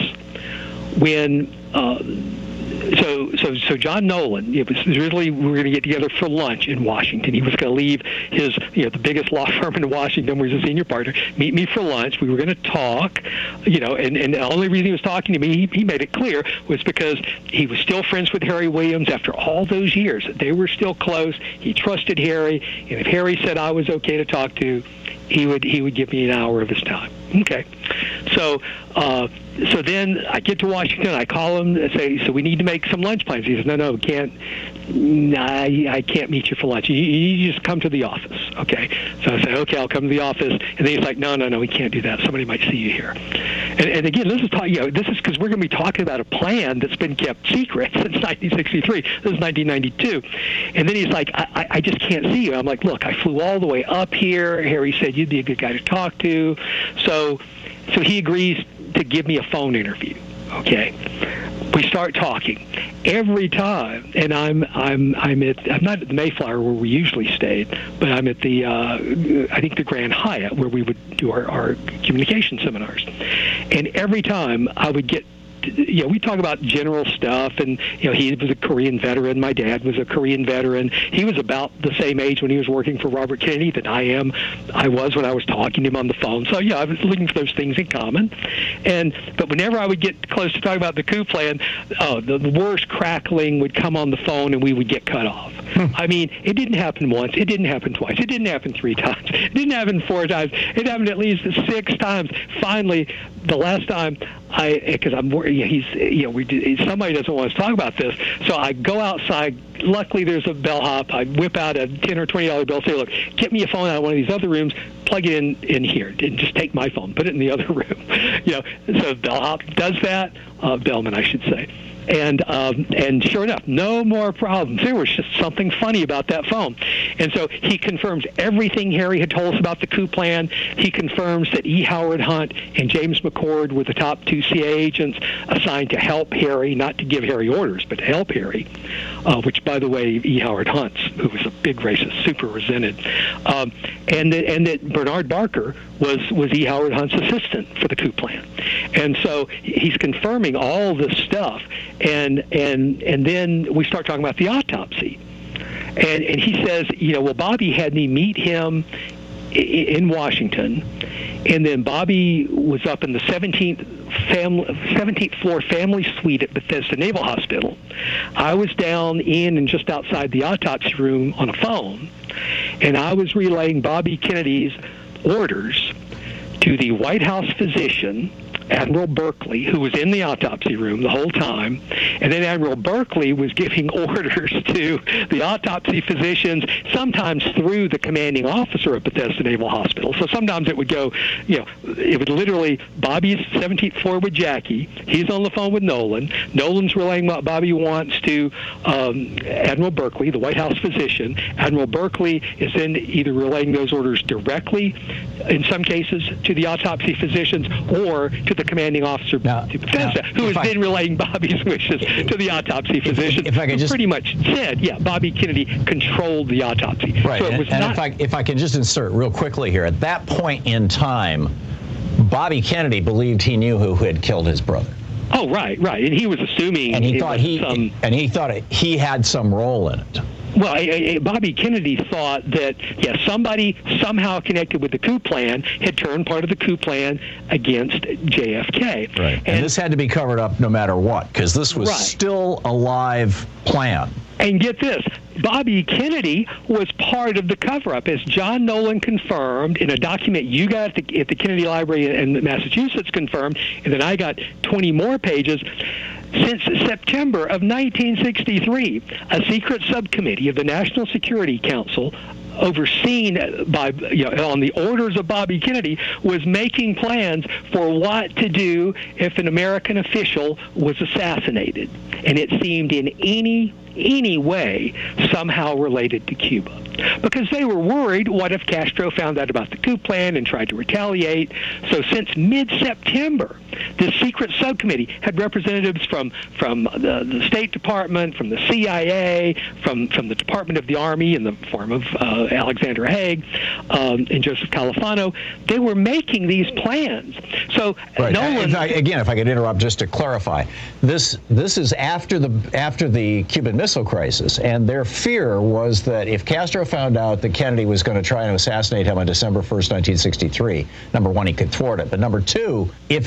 when uh, So, so, so John Nolan, it was originally we were going to get together for lunch in Washington. He was going to leave his, you know, the biggest law firm in Washington, where he's a senior partner, meet me for lunch. We were going to talk, you know, and, and the only reason he was talking to me, he, he made it clear, was because he was still friends with Harry Williams after all those years. They were still close. He trusted Harry, and if Harry said I was okay to talk to, he would he would give me an hour of his time. Okay, so uh, so then I get to Washington. I call him and say, so we need to make some lunch plans. He says, no, no, we can't. I, I can't meet you for lunch. You, you just come to the office, okay? So I say, okay, I'll come to the office. And then he's like, no, no, no, we can't do that. Somebody might see you here. And, and again, this is talk, you know, this is because we're going to be talking about a plan that's been kept secret since nineteen sixty-three. This is nineteen ninety-two. And then he's like, I, I, I just can't see you. I'm like, look, I flew all the way up here. Harry said you'd be a good guy to talk to. So, so he agrees to give me a phone interview. Okay, we start talking every time, and I'm I'm I'm at I'm not at the Mayflower where we usually stayed, but I'm at the uh, I think the Grand Hyatt where we would do our, our communication seminars, and every time I would get. You know, we talk about general stuff, and you know, he was a Korean veteran. My dad was a Korean veteran. He was about the same age when he was working for Robert Kennedy that I am. I was when I was talking to him on the phone. So yeah, I was looking for those things in common. And but whenever I would get close to talking about the coup plan, oh, the, the worst crackling would come on the phone, and we would get cut off. Hmm. I mean, it didn't happen once. It didn't happen twice. It didn't happen three times. It didn't happen four times. It happened at least six times. Finally, the last time I, because I'm worried. He's, you know, we somebody doesn't want us to talk about this, so I go outside. Luckily, there's a bellhop. I whip out a ten or twenty dollar bill. Say, look, get me a phone out of one of these other rooms. Plug it in in here, and just take my phone, put it in the other room. You know, so bellhop does that. Uh, Bellman, I should say. And um, and sure enough, no more problems. There was just something funny about that phone. And so he confirms everything Harry had told us about the coup plan. He confirms that E. Howard Hunt and James McCord were the top two C I A agents assigned to help Harry, not to give Harry orders, but to help Harry, uh, which, by the way, E. Howard Hunt, who was a big racist, super resented. Um, and, that, and that Bernard Barker was, was E. Howard Hunt's assistant for the coup plan. And so he's confirming all this stuff. And and and then we start talking about the autopsy, and and he says, you know, well, Bobby had me meet him in Washington, and then Bobby was up in the seventeenth family, seventeenth floor family suite at Bethesda Naval Hospital. I was down in and just outside the autopsy room on a phone, and I was relaying Bobby Kennedy's orders to the White House physician, Admiral Berkeley, who was in the autopsy room the whole time, and then Admiral Berkeley was giving orders to the autopsy physicians, sometimes through the commanding officer of Bethesda Naval Hospital. So sometimes it would go, you know, it would literally, Bobby's seventeenth floor with Jackie, he's on the phone with Nolan, Nolan's relaying what Bobby wants to um, Admiral Berkeley, the White House physician. Admiral Berkeley is then either relaying those orders directly, in some cases, to the autopsy physicians, or to the commanding officer now, to Bethesda, now, who has I, been relaying Bobby's wishes to the autopsy physician. If, if I could just pretty much said, yeah, Bobby Kennedy controlled the autopsy. Right, so it was and, not, and if I if I can just insert real quickly here, at that point in time, Bobby Kennedy believed he knew who had killed his brother. Oh, right, right, and he was assuming, and he thought he some, and he thought he had some role in it. Well, I, I, Bobby Kennedy thought that, yeah, somebody somehow connected with the coup plan had turned part of the coup plan against J F K. Right. And, and this had to be covered up no matter what, because this was right. still a live plan. And get this, Bobby Kennedy was part of the cover-up, as John Nolan confirmed in a document you got at the, at the Kennedy Library in Massachusetts confirmed, and then I got twenty more pages. Since September of nineteen sixty-three, a secret subcommittee of the National Security Council, overseen by, you know, on the orders of Bobby Kennedy, was making plans for what to do if an American official was assassinated, and it seemed in any any way somehow related to Cuba. Because they were worried, what if Castro found out about the coup plan and tried to retaliate? So since mid-September, this secret subcommittee had representatives from, from the, the State Department, from the C I A, from, from the Department of the Army in the form of uh, Alexander Haig um, and Joseph Califano. They were making these plans. So right. Nolan... If I, again, if I could interrupt just to clarify, this this is after the after the Cuban Missile Crisis, and their fear was that if Castro found out that Kennedy was going to try and assassinate him on December first, nineteen sixty-three, number one, he could thwart it, but number two, if it happened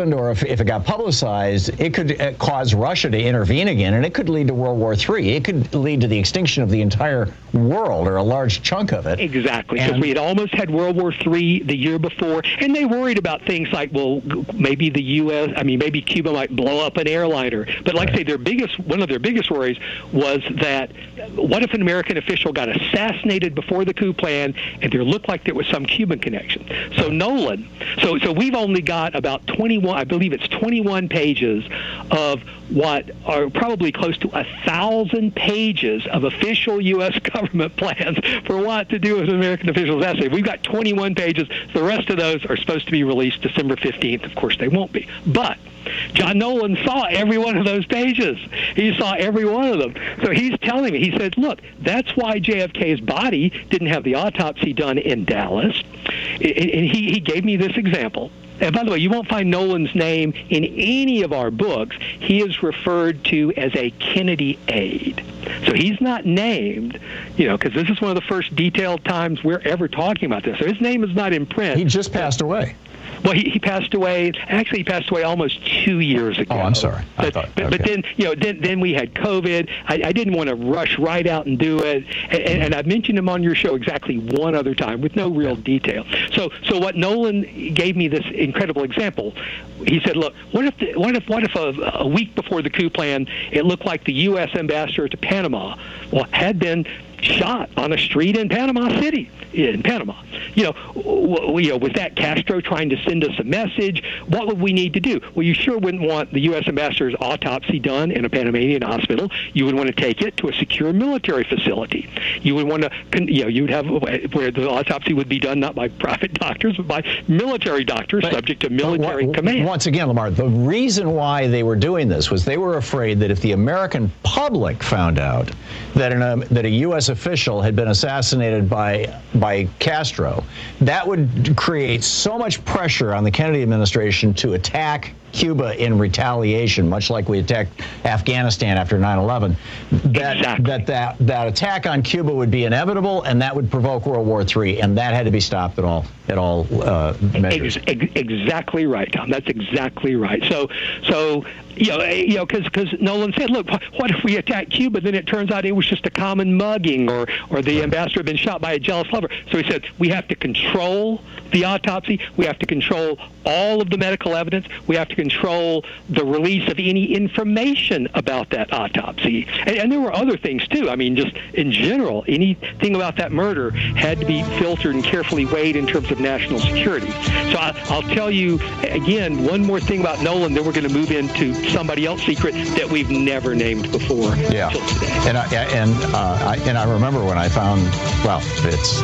happened or if, if it got publicized, it could uh, cause Russia to intervene again, and it could lead to World War Three. It could lead to the extinction of the entire world or a large chunk of it. Exactly, because we had almost had World War Three the year before, and they worried about things like, well, maybe the U S, I mean, maybe Cuba might blow up an airliner. But like right. I say, their biggest, one of their biggest worries was that what if an American official got assassinated before the coup plan, and there looked like there was some Cuban connection? So Nolan, so so we've only got about twenty-one, I believe it's twenty-one pages of what are probably close to a thousand pages of official U S government plans for what to do with an American official's assassinated. We've got twenty-one pages. The rest of those are supposed to be released December fifteenth. Of course, they won't be. But John Nolan saw every one of those pages. He saw every one of them. So he's telling me, he said, look, that's why J F K's body didn't have the autopsy done in Dallas. And he, he gave me this example. And by the way, you won't find Nolan's name in any of our books. He is referred to as a Kennedy aide. So he's not named, you know, because this is one of the first detailed times we're ever talking about this. So his name is not in print. He just passed away. Well, he, he passed away. Actually, he passed away almost two years ago. Oh, I'm sorry. But, I thought, but, okay. but then, you know, then then we had COVID. I, I didn't want to rush right out and do it. And, and I've mentioned him on your show exactly one other time with no real detail. So, so what Nolan gave me this incredible example. He said, "Look, what if the, what if what if a, a week before the coup plan, it looked like the U S ambassador to Panama, well, had been shot on a street in Panama City, in Panama. You know, w- you know, was that Castro trying to send us a message? What would we need to do? Well, you sure wouldn't want the U S ambassador's autopsy done in a Panamanian hospital. You would want to take it to a secure military facility. You would want to, you know, you would have where the autopsy would be done not by private doctors, but by military doctors but, subject to military w- command." Once again, Lamar, the reason why they were doing this was they were afraid that if the American public found out that an, um, that a U S official had been assassinated by by Castro, that would create so much pressure on the Kennedy administration to attack Cuba in retaliation, much like we attacked Afghanistan after nine eleven, that, exactly. that that that attack on Cuba would be inevitable, and that would provoke World War Three, and that had to be stopped at all at all uh, measures. Ex- ex- exactly right, Tom. That's exactly right. So, so you know, you know, because because Nolan said, look, what if we attack Cuba? Then it turns out it was just a common mugging, or or the ambassador had been shot by a jealous lover. So he said, we have to control the autopsy. We have to control all of the medical evidence. We have to control the release of any information about that autopsy. And, and there were other things, too. I mean, just in general, anything about that murder had to be filtered and carefully weighed in terms of national security. So I, I'll tell you, again, one more thing about Nolan, then we're going to move into somebody else's secret that we've never named before. Yeah. And I, and, uh, I, and I remember when I found, well, it's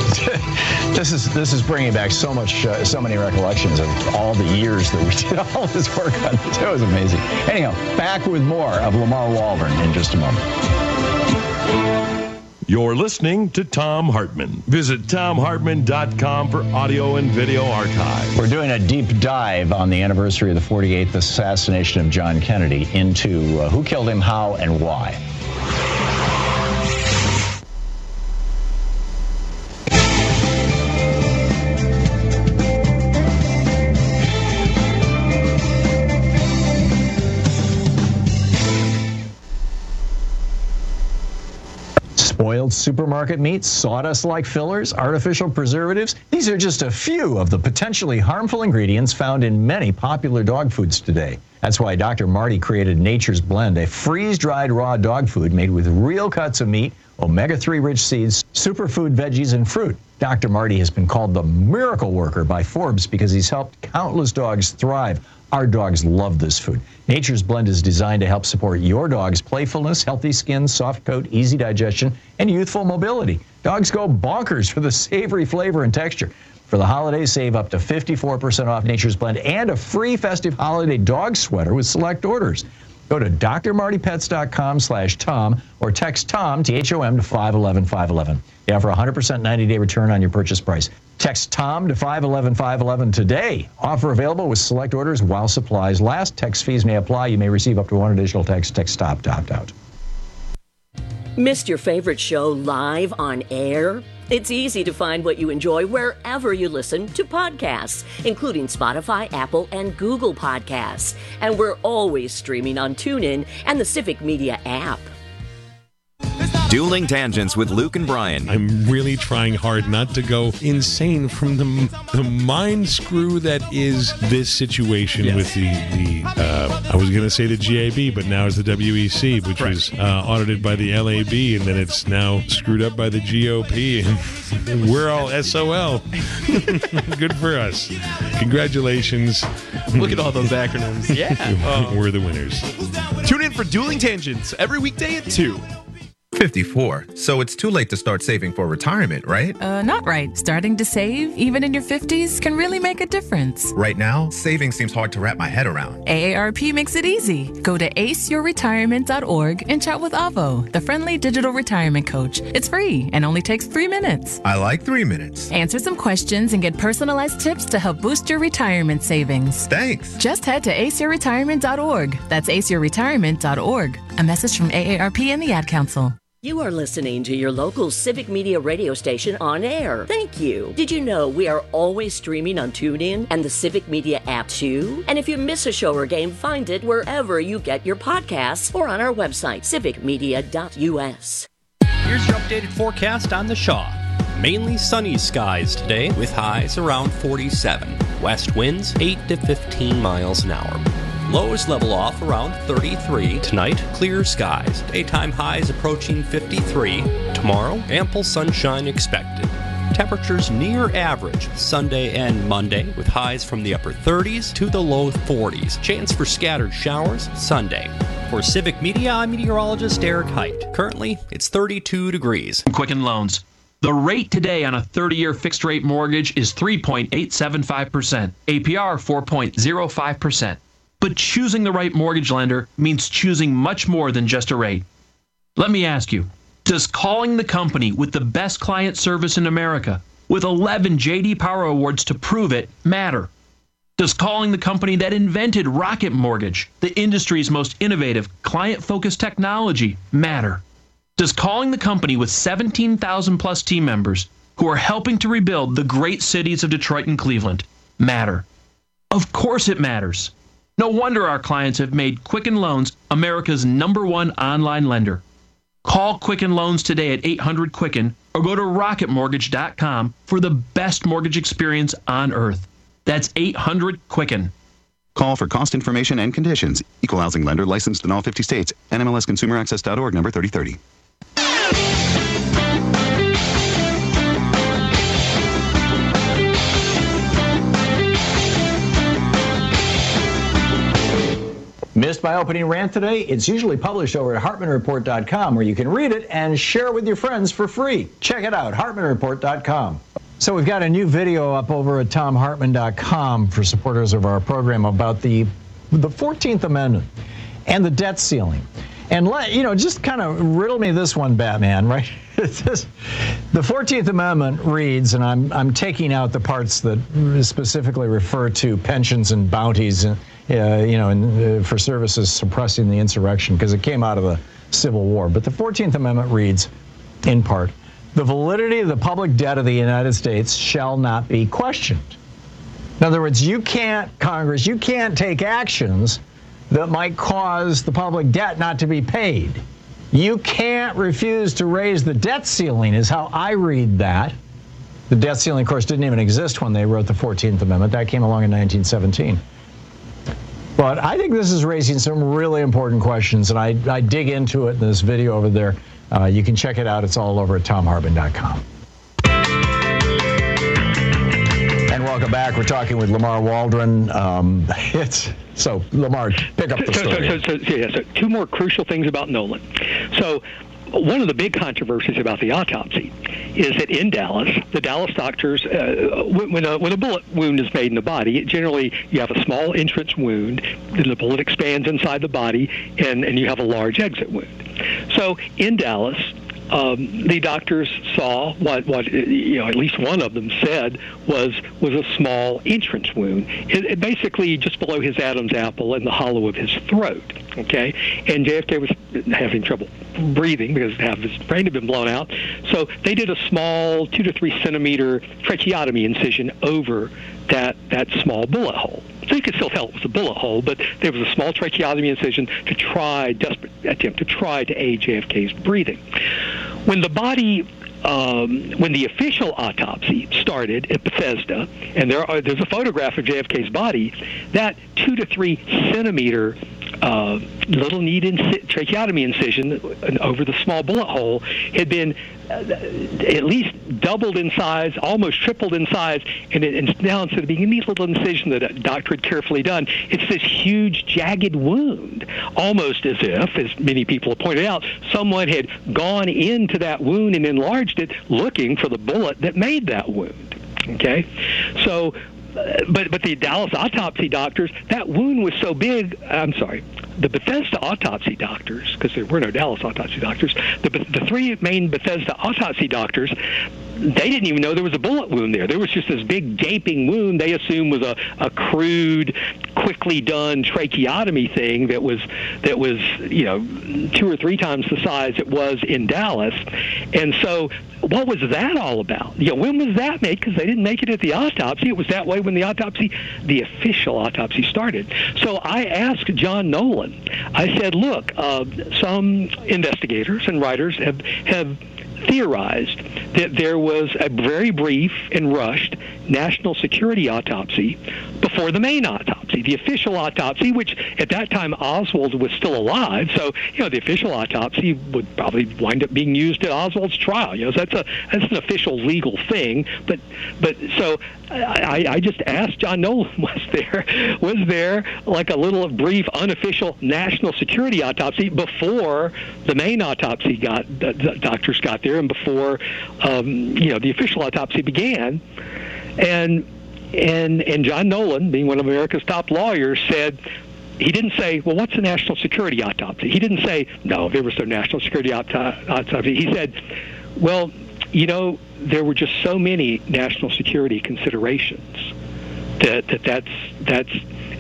this is this is bringing back so much, uh, so many recollections of all the years that we did all this work on this. It was amazing. Anyhow, back with more of Lamar Waldron in just a moment. You're listening to Thom Hartmann. Visit Thom Hartmann dot com for audio and video archive. We're doing a deep dive on the anniversary of the forty-eighth assassination of John Kennedy into uh, who killed him, how, and why. Spoiled supermarket meats, sawdust-like fillers, artificial preservatives. These are just a few of the potentially harmful ingredients found in many popular dog foods today. That's why Doctor Marty created Nature's Blend, a freeze-dried raw dog food made with real cuts of meat, omega three rich seeds, superfood veggies, and fruit. Doctor Marty has been called the miracle worker by Forbes because he's helped countless dogs thrive. Our dogs love this food. Nature's Blend is designed to help support your dog's playfulness, healthy skin, soft coat, easy digestion, and youthful mobility. Dogs go bonkers for the savory flavor and texture. For the holidays, save up to fifty-four percent off Nature's Blend and a free festive holiday dog sweater with select orders. Go to D R Marty Pets dot com slash Tom or text Tom, T H O M, to five one one five one one. They offer a one hundred percent ninety-day return on your purchase price. Text Tom to five one one five one one today. Offer available with select orders while supplies last. Text fees may apply. You may receive up to one additional text. Text STOP to opt out. Missed your favorite show live on air? It's easy to find what you enjoy wherever you listen to podcasts, including Spotify, Apple, and Google Podcasts. And we're always streaming on TuneIn and the Civic Media app. Dueling Tangents with Luke and Brian. I'm really trying hard not to go insane from the the mind screw that is this situation yes. with the, the uh, I was going to say the G A B, but now it's the W E C, which right. was uh, audited by the L A B, and then it's now screwed up by the G O P, and we're all S O L. Good for us. Congratulations. Look at all those acronyms. Yeah. Oh. We're the winners. Tune in for Dueling Tangents every weekday at two. fifty-four, so it's too late to start saving for retirement, right? Uh, not right. Starting to save, even in your fifties, can really make a difference. Right now, saving seems hard to wrap my head around. A A R P makes it easy. Go to ace your retirement dot org and chat with Avo, the friendly digital retirement coach. It's free and only takes three minutes. I like three minutes. Answer some questions and get personalized tips to help boost your retirement savings. Thanks. Just head to ace your retirement dot org. That's ace your retirement dot org. A message from A A R P and the Ad Council. You are listening to your local Civic Media radio station on air. Thank you. Did you know we are always streaming on TuneIn and the Civic Media app too? And if you miss a show or game, find it wherever you get your podcasts or on our website, civic media dot u s. Here's your updated forecast on the Shaw. Mainly sunny skies today with highs around forty-seven. West winds eight to fifteen miles an hour. Lows level off around thirty-three. Tonight, clear skies. Daytime highs approaching fifty-three. Tomorrow, ample sunshine expected. Temperatures near average Sunday and Monday with highs from the upper thirties to the low forties. Chance for scattered showers Sunday. For Civic Media, I'm meteorologist Eric Height. Currently, it's thirty-two degrees. Quicken Loans. The rate today on a thirty-year fixed-rate mortgage is three point eight seven five percent. A P R four point zero five percent. But choosing the right mortgage lender means choosing much more than just a rate. Let me ask you, does calling the company with the best client service in America, with eleven J D Power Awards to prove it, matter? Does calling the company that invented Rocket Mortgage, the industry's most innovative, client-focused technology, matter? Does calling the company with seventeen thousand plus team members who are helping to rebuild the great cities of Detroit and Cleveland matter? Of course it matters. No wonder our clients have made Quicken Loans America's number one online lender. Call Quicken Loans today at eight hundred Quicken or go to rocket mortgage dot com for the best mortgage experience on earth. That's eight hundred Quicken. Call for cost information and conditions. Equal housing lender licensed in all fifty states. N M L S consumer access dot org number thirty thirty. Missed my opening rant today? It's usually published over at hartman report dot com where you can read it and share it with your friends for free. Check it out, hartman report dot com. So we've got a new video up over at tom hartman dot com for supporters of our program about the the fourteenth Amendment and the debt ceiling. And, let, you know, just kind of riddle me this one, Batman, right? Just, the fourteenth Amendment reads, and I'm, I'm taking out the parts that specifically refer to pensions and bounties, and, uh, you know, and, uh, for services suppressing the insurrection, because it came out of the Civil War. But the fourteenth Amendment reads, in part, the validity of the public debt of the United States shall not be questioned. In other words, you can't, Congress, you can't take actions that might cause the public debt not to be paid. You can't refuse to raise the debt ceiling, is how I read that. The debt ceiling, of course, didn't even exist when they wrote the fourteenth Amendment. That came along in nineteen seventeen. But I think this is raising some really important questions, and I, I dig into it in this video over there. Uh, you can check it out. It's all over at tom hartman dot com. And welcome back. We're talking with Lamar Waldron. Um, it's so Lamar, pick up the story. So, so, so, yeah, so two more crucial things about Nolan. So one of the big controversies about the autopsy is that in Dallas, the Dallas doctors, uh, when, a, when a bullet wound is made in the body, generally you have a small entrance wound, then the bullet expands inside the body, and, and you have a large exit wound. So in Dallas, um, the doctors saw what, what you know, at least one of them said was was a small entrance wound, it, it basically just below his Adam's apple in the hollow of his throat. Okay, and J F K was having trouble breathing because half his brain had been blown out. So they did a small two to three centimeter tracheotomy incision over that that small bullet hole. So you could still tell it was a bullet hole, but there was a small tracheotomy incision to try, desperate attempt to try to aid J F K's breathing. When the body, um, when the official autopsy started at Bethesda, and there are, there's a photograph of J F K's body, that two to three centimeter uh, little neat inci- tracheotomy incision over the small bullet hole had been uh, at least doubled in size, almost tripled in size, and, it, and now instead of being a neat little incision that a doctor had carefully done, it's this huge jagged wound, almost as if, as many people have pointed out, someone had gone into that wound and enlarged it looking for the bullet that made that wound. Okay? So, uh, but but the Dallas autopsy doctors, that wound was so big, I'm sorry, the Bethesda autopsy doctors, because there were no Dallas autopsy doctors, the, the three main Bethesda autopsy doctors, they didn't even know there was a bullet wound there. There was just this big gaping wound they assumed was a, a crude, quickly done tracheotomy thing that was that was you know two or three times the size it was in Dallas. And so what was that all about? You know, when was that made? Because they didn't make it at the autopsy. It was that way when the autopsy, the official autopsy started. So I asked John Nolan, I said, look, uh, some investigators and writers have have theorized that there was a very brief and rushed national security autopsy before the main autopsy, the official autopsy, which at that time Oswald was still alive. So, you know, the official autopsy would probably wind up being used at Oswald's trial. You know, so that's a that's an official legal thing. But but so I, I just asked John Nolan, was there was there like a little brief unofficial national security autopsy before the main autopsy got the, the doctors got there and before um, you know the official autopsy began? And and and John Nolan, being one of America's top lawyers, said he didn't say, well, what's a national security autopsy? He didn't say, no, there was no national security autopsy. He said, well, you know, there were just so many national security considerations that, that that's that's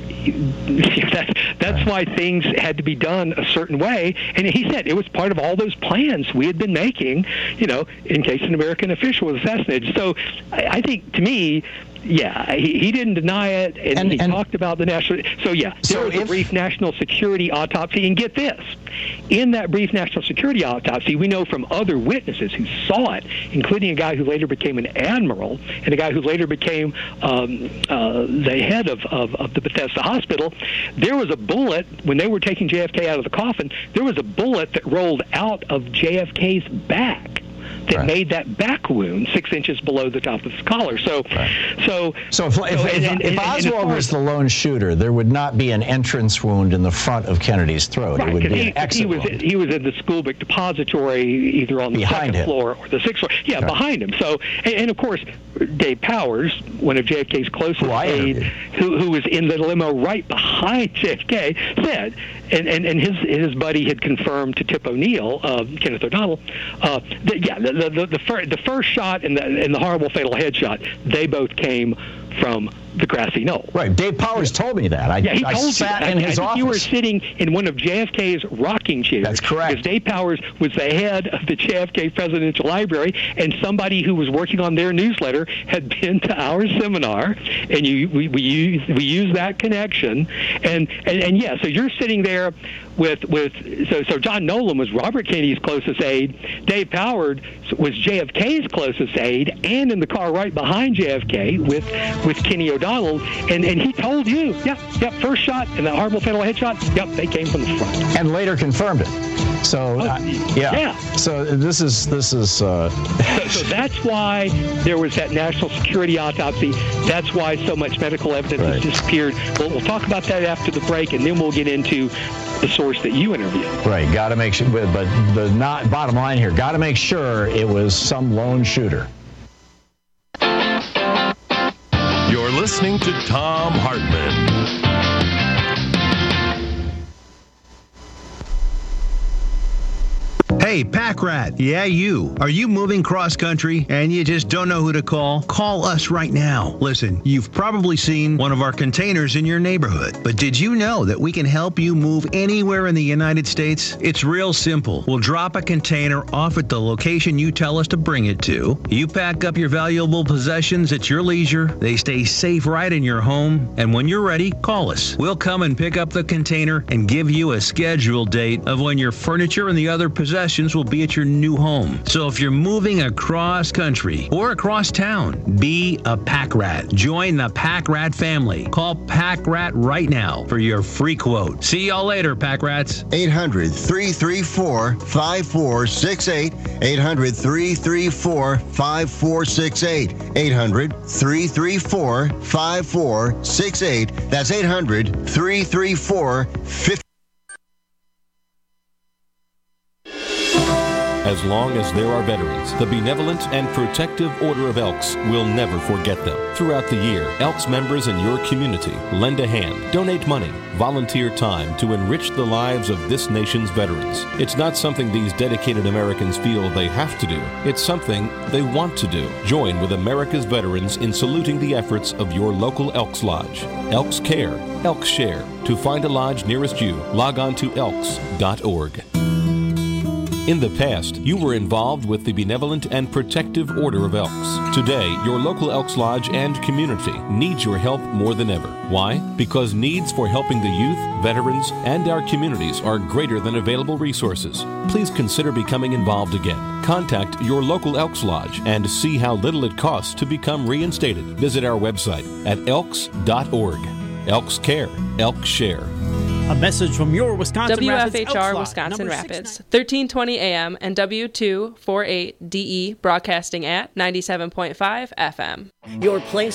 that's that's why things had to be done a certain way. And he said it was part of all those plans we had been making, you know, in case an American official was assassinated. So I, I think, to me, yeah, he, he didn't deny it, and, and he and, talked about the national. So yeah, there so was if, a brief national security autopsy, and get this: in that brief national security autopsy, we know from other witnesses who saw it, including a guy who later became an admiral and a guy who later became um, uh, the head of, of, of the Bethesda Hospital, there was a bullet when they were taking J F K out of the coffin. There was a bullet that rolled out of J F K's back that right. made that back wound six inches below the top of his collar. So, right. so, so if, if, if, and, if and, Oswald and was the lone shooter, there would not be an entrance wound in the front of Kennedy's throat. Right, it would be he, an exit he was wound. he was in the school book depository, either on the behind second him. floor or the sixth floor. Yeah, right. behind him. So, and, and of course, Dave Powers, one of J F K's closest aides, who, who was in the limo right behind J F K, said, and, and, and his his buddy had confirmed to Tip O'Neill, uh, Kenneth O'Donnell, uh, that yeah, the the the, the, fir- the first shot and the and the horrible fatal headshot, they both came from the grassy knoll. Right. Dave Powers told me that. I, yeah, he I told sat you. in I, his I office. You were sitting in one of J F K's rocking chairs. That's correct. Because Dave Powers was the head of the J F K Presidential Library, and somebody who was working on their newsletter had been to our seminar, and you we we use we use that connection, and and, and yeah, so you're sitting there with with so so John Nolan was Robert Kennedy's closest aide, Dave Powers was J F K's closest aide, and in the car right behind J F K with with Kenny O'Donnell, and and he told you, yep, yep, first shot and the horrible fatal headshot, yep, they came from the front, and later confirmed it. So, oh, uh, yeah. yeah. So this is this is. Uh... so, so that's why there was that national security autopsy. That's why so much medical evidence right. has disappeared. We'll, we'll talk about that after the break, and then we'll get into the source that you interviewed. Right. Got to make sure. But, but the not bottom line here. Got to make sure it was some lone shooter. You're listening to Thom Hartmann. Hey, Pack Rat. Yeah, you. Are you moving cross country and you just don't know who to call? Call us right now. Listen, you've probably seen one of our containers in your neighborhood, but did you know that we can help you move anywhere in the United States? It's real simple. We'll drop a container off at the location you tell us to bring it to. You pack up your valuable possessions at your leisure. They stay safe right in your home. And when you're ready, call us. We'll come and pick up the container and give you a scheduled date of when your furniture and the other possessions will be at your new home. So if you're moving across country or across town, be a Pack Rat. Join the Pack Rat family. Call Pack Rat right now for your free quote. See y'all later, Pack Rats. eight hundred, three three four, five four six eight. eight hundred, three three four, five four six eight. eight hundred, three three four, five four six eight. That's eight hundred, three three four, five four. As long as there are veterans, the Benevolent and Protective Order of Elks will never forget them. Throughout the year, Elks members in your community lend a hand, donate money, volunteer time to enrich the lives of this nation's veterans. It's not something these dedicated Americans feel they have to do. It's something they want to do. Join with America's veterans in saluting the efforts of your local Elks Lodge. Elks Care, Elks Share. To find a lodge nearest you, log on to elks dot org. In the past, you were involved with the Benevolent and Protective Order of Elks. Today, your local Elks Lodge and community needs your help more than ever. Why? Because needs for helping the youth, veterans, and our communities are greater than available resources. Please consider becoming involved again. Contact your local Elks Lodge and see how little it costs to become reinstated. Visit our website at elks dot org. Elks Care, Elks Share. A message from your Wisconsin W F H R Rapids Wisconsin Number Rapids, thirteen twenty A M and W two forty-eight D E broadcasting at ninety-seven point five F M. Your place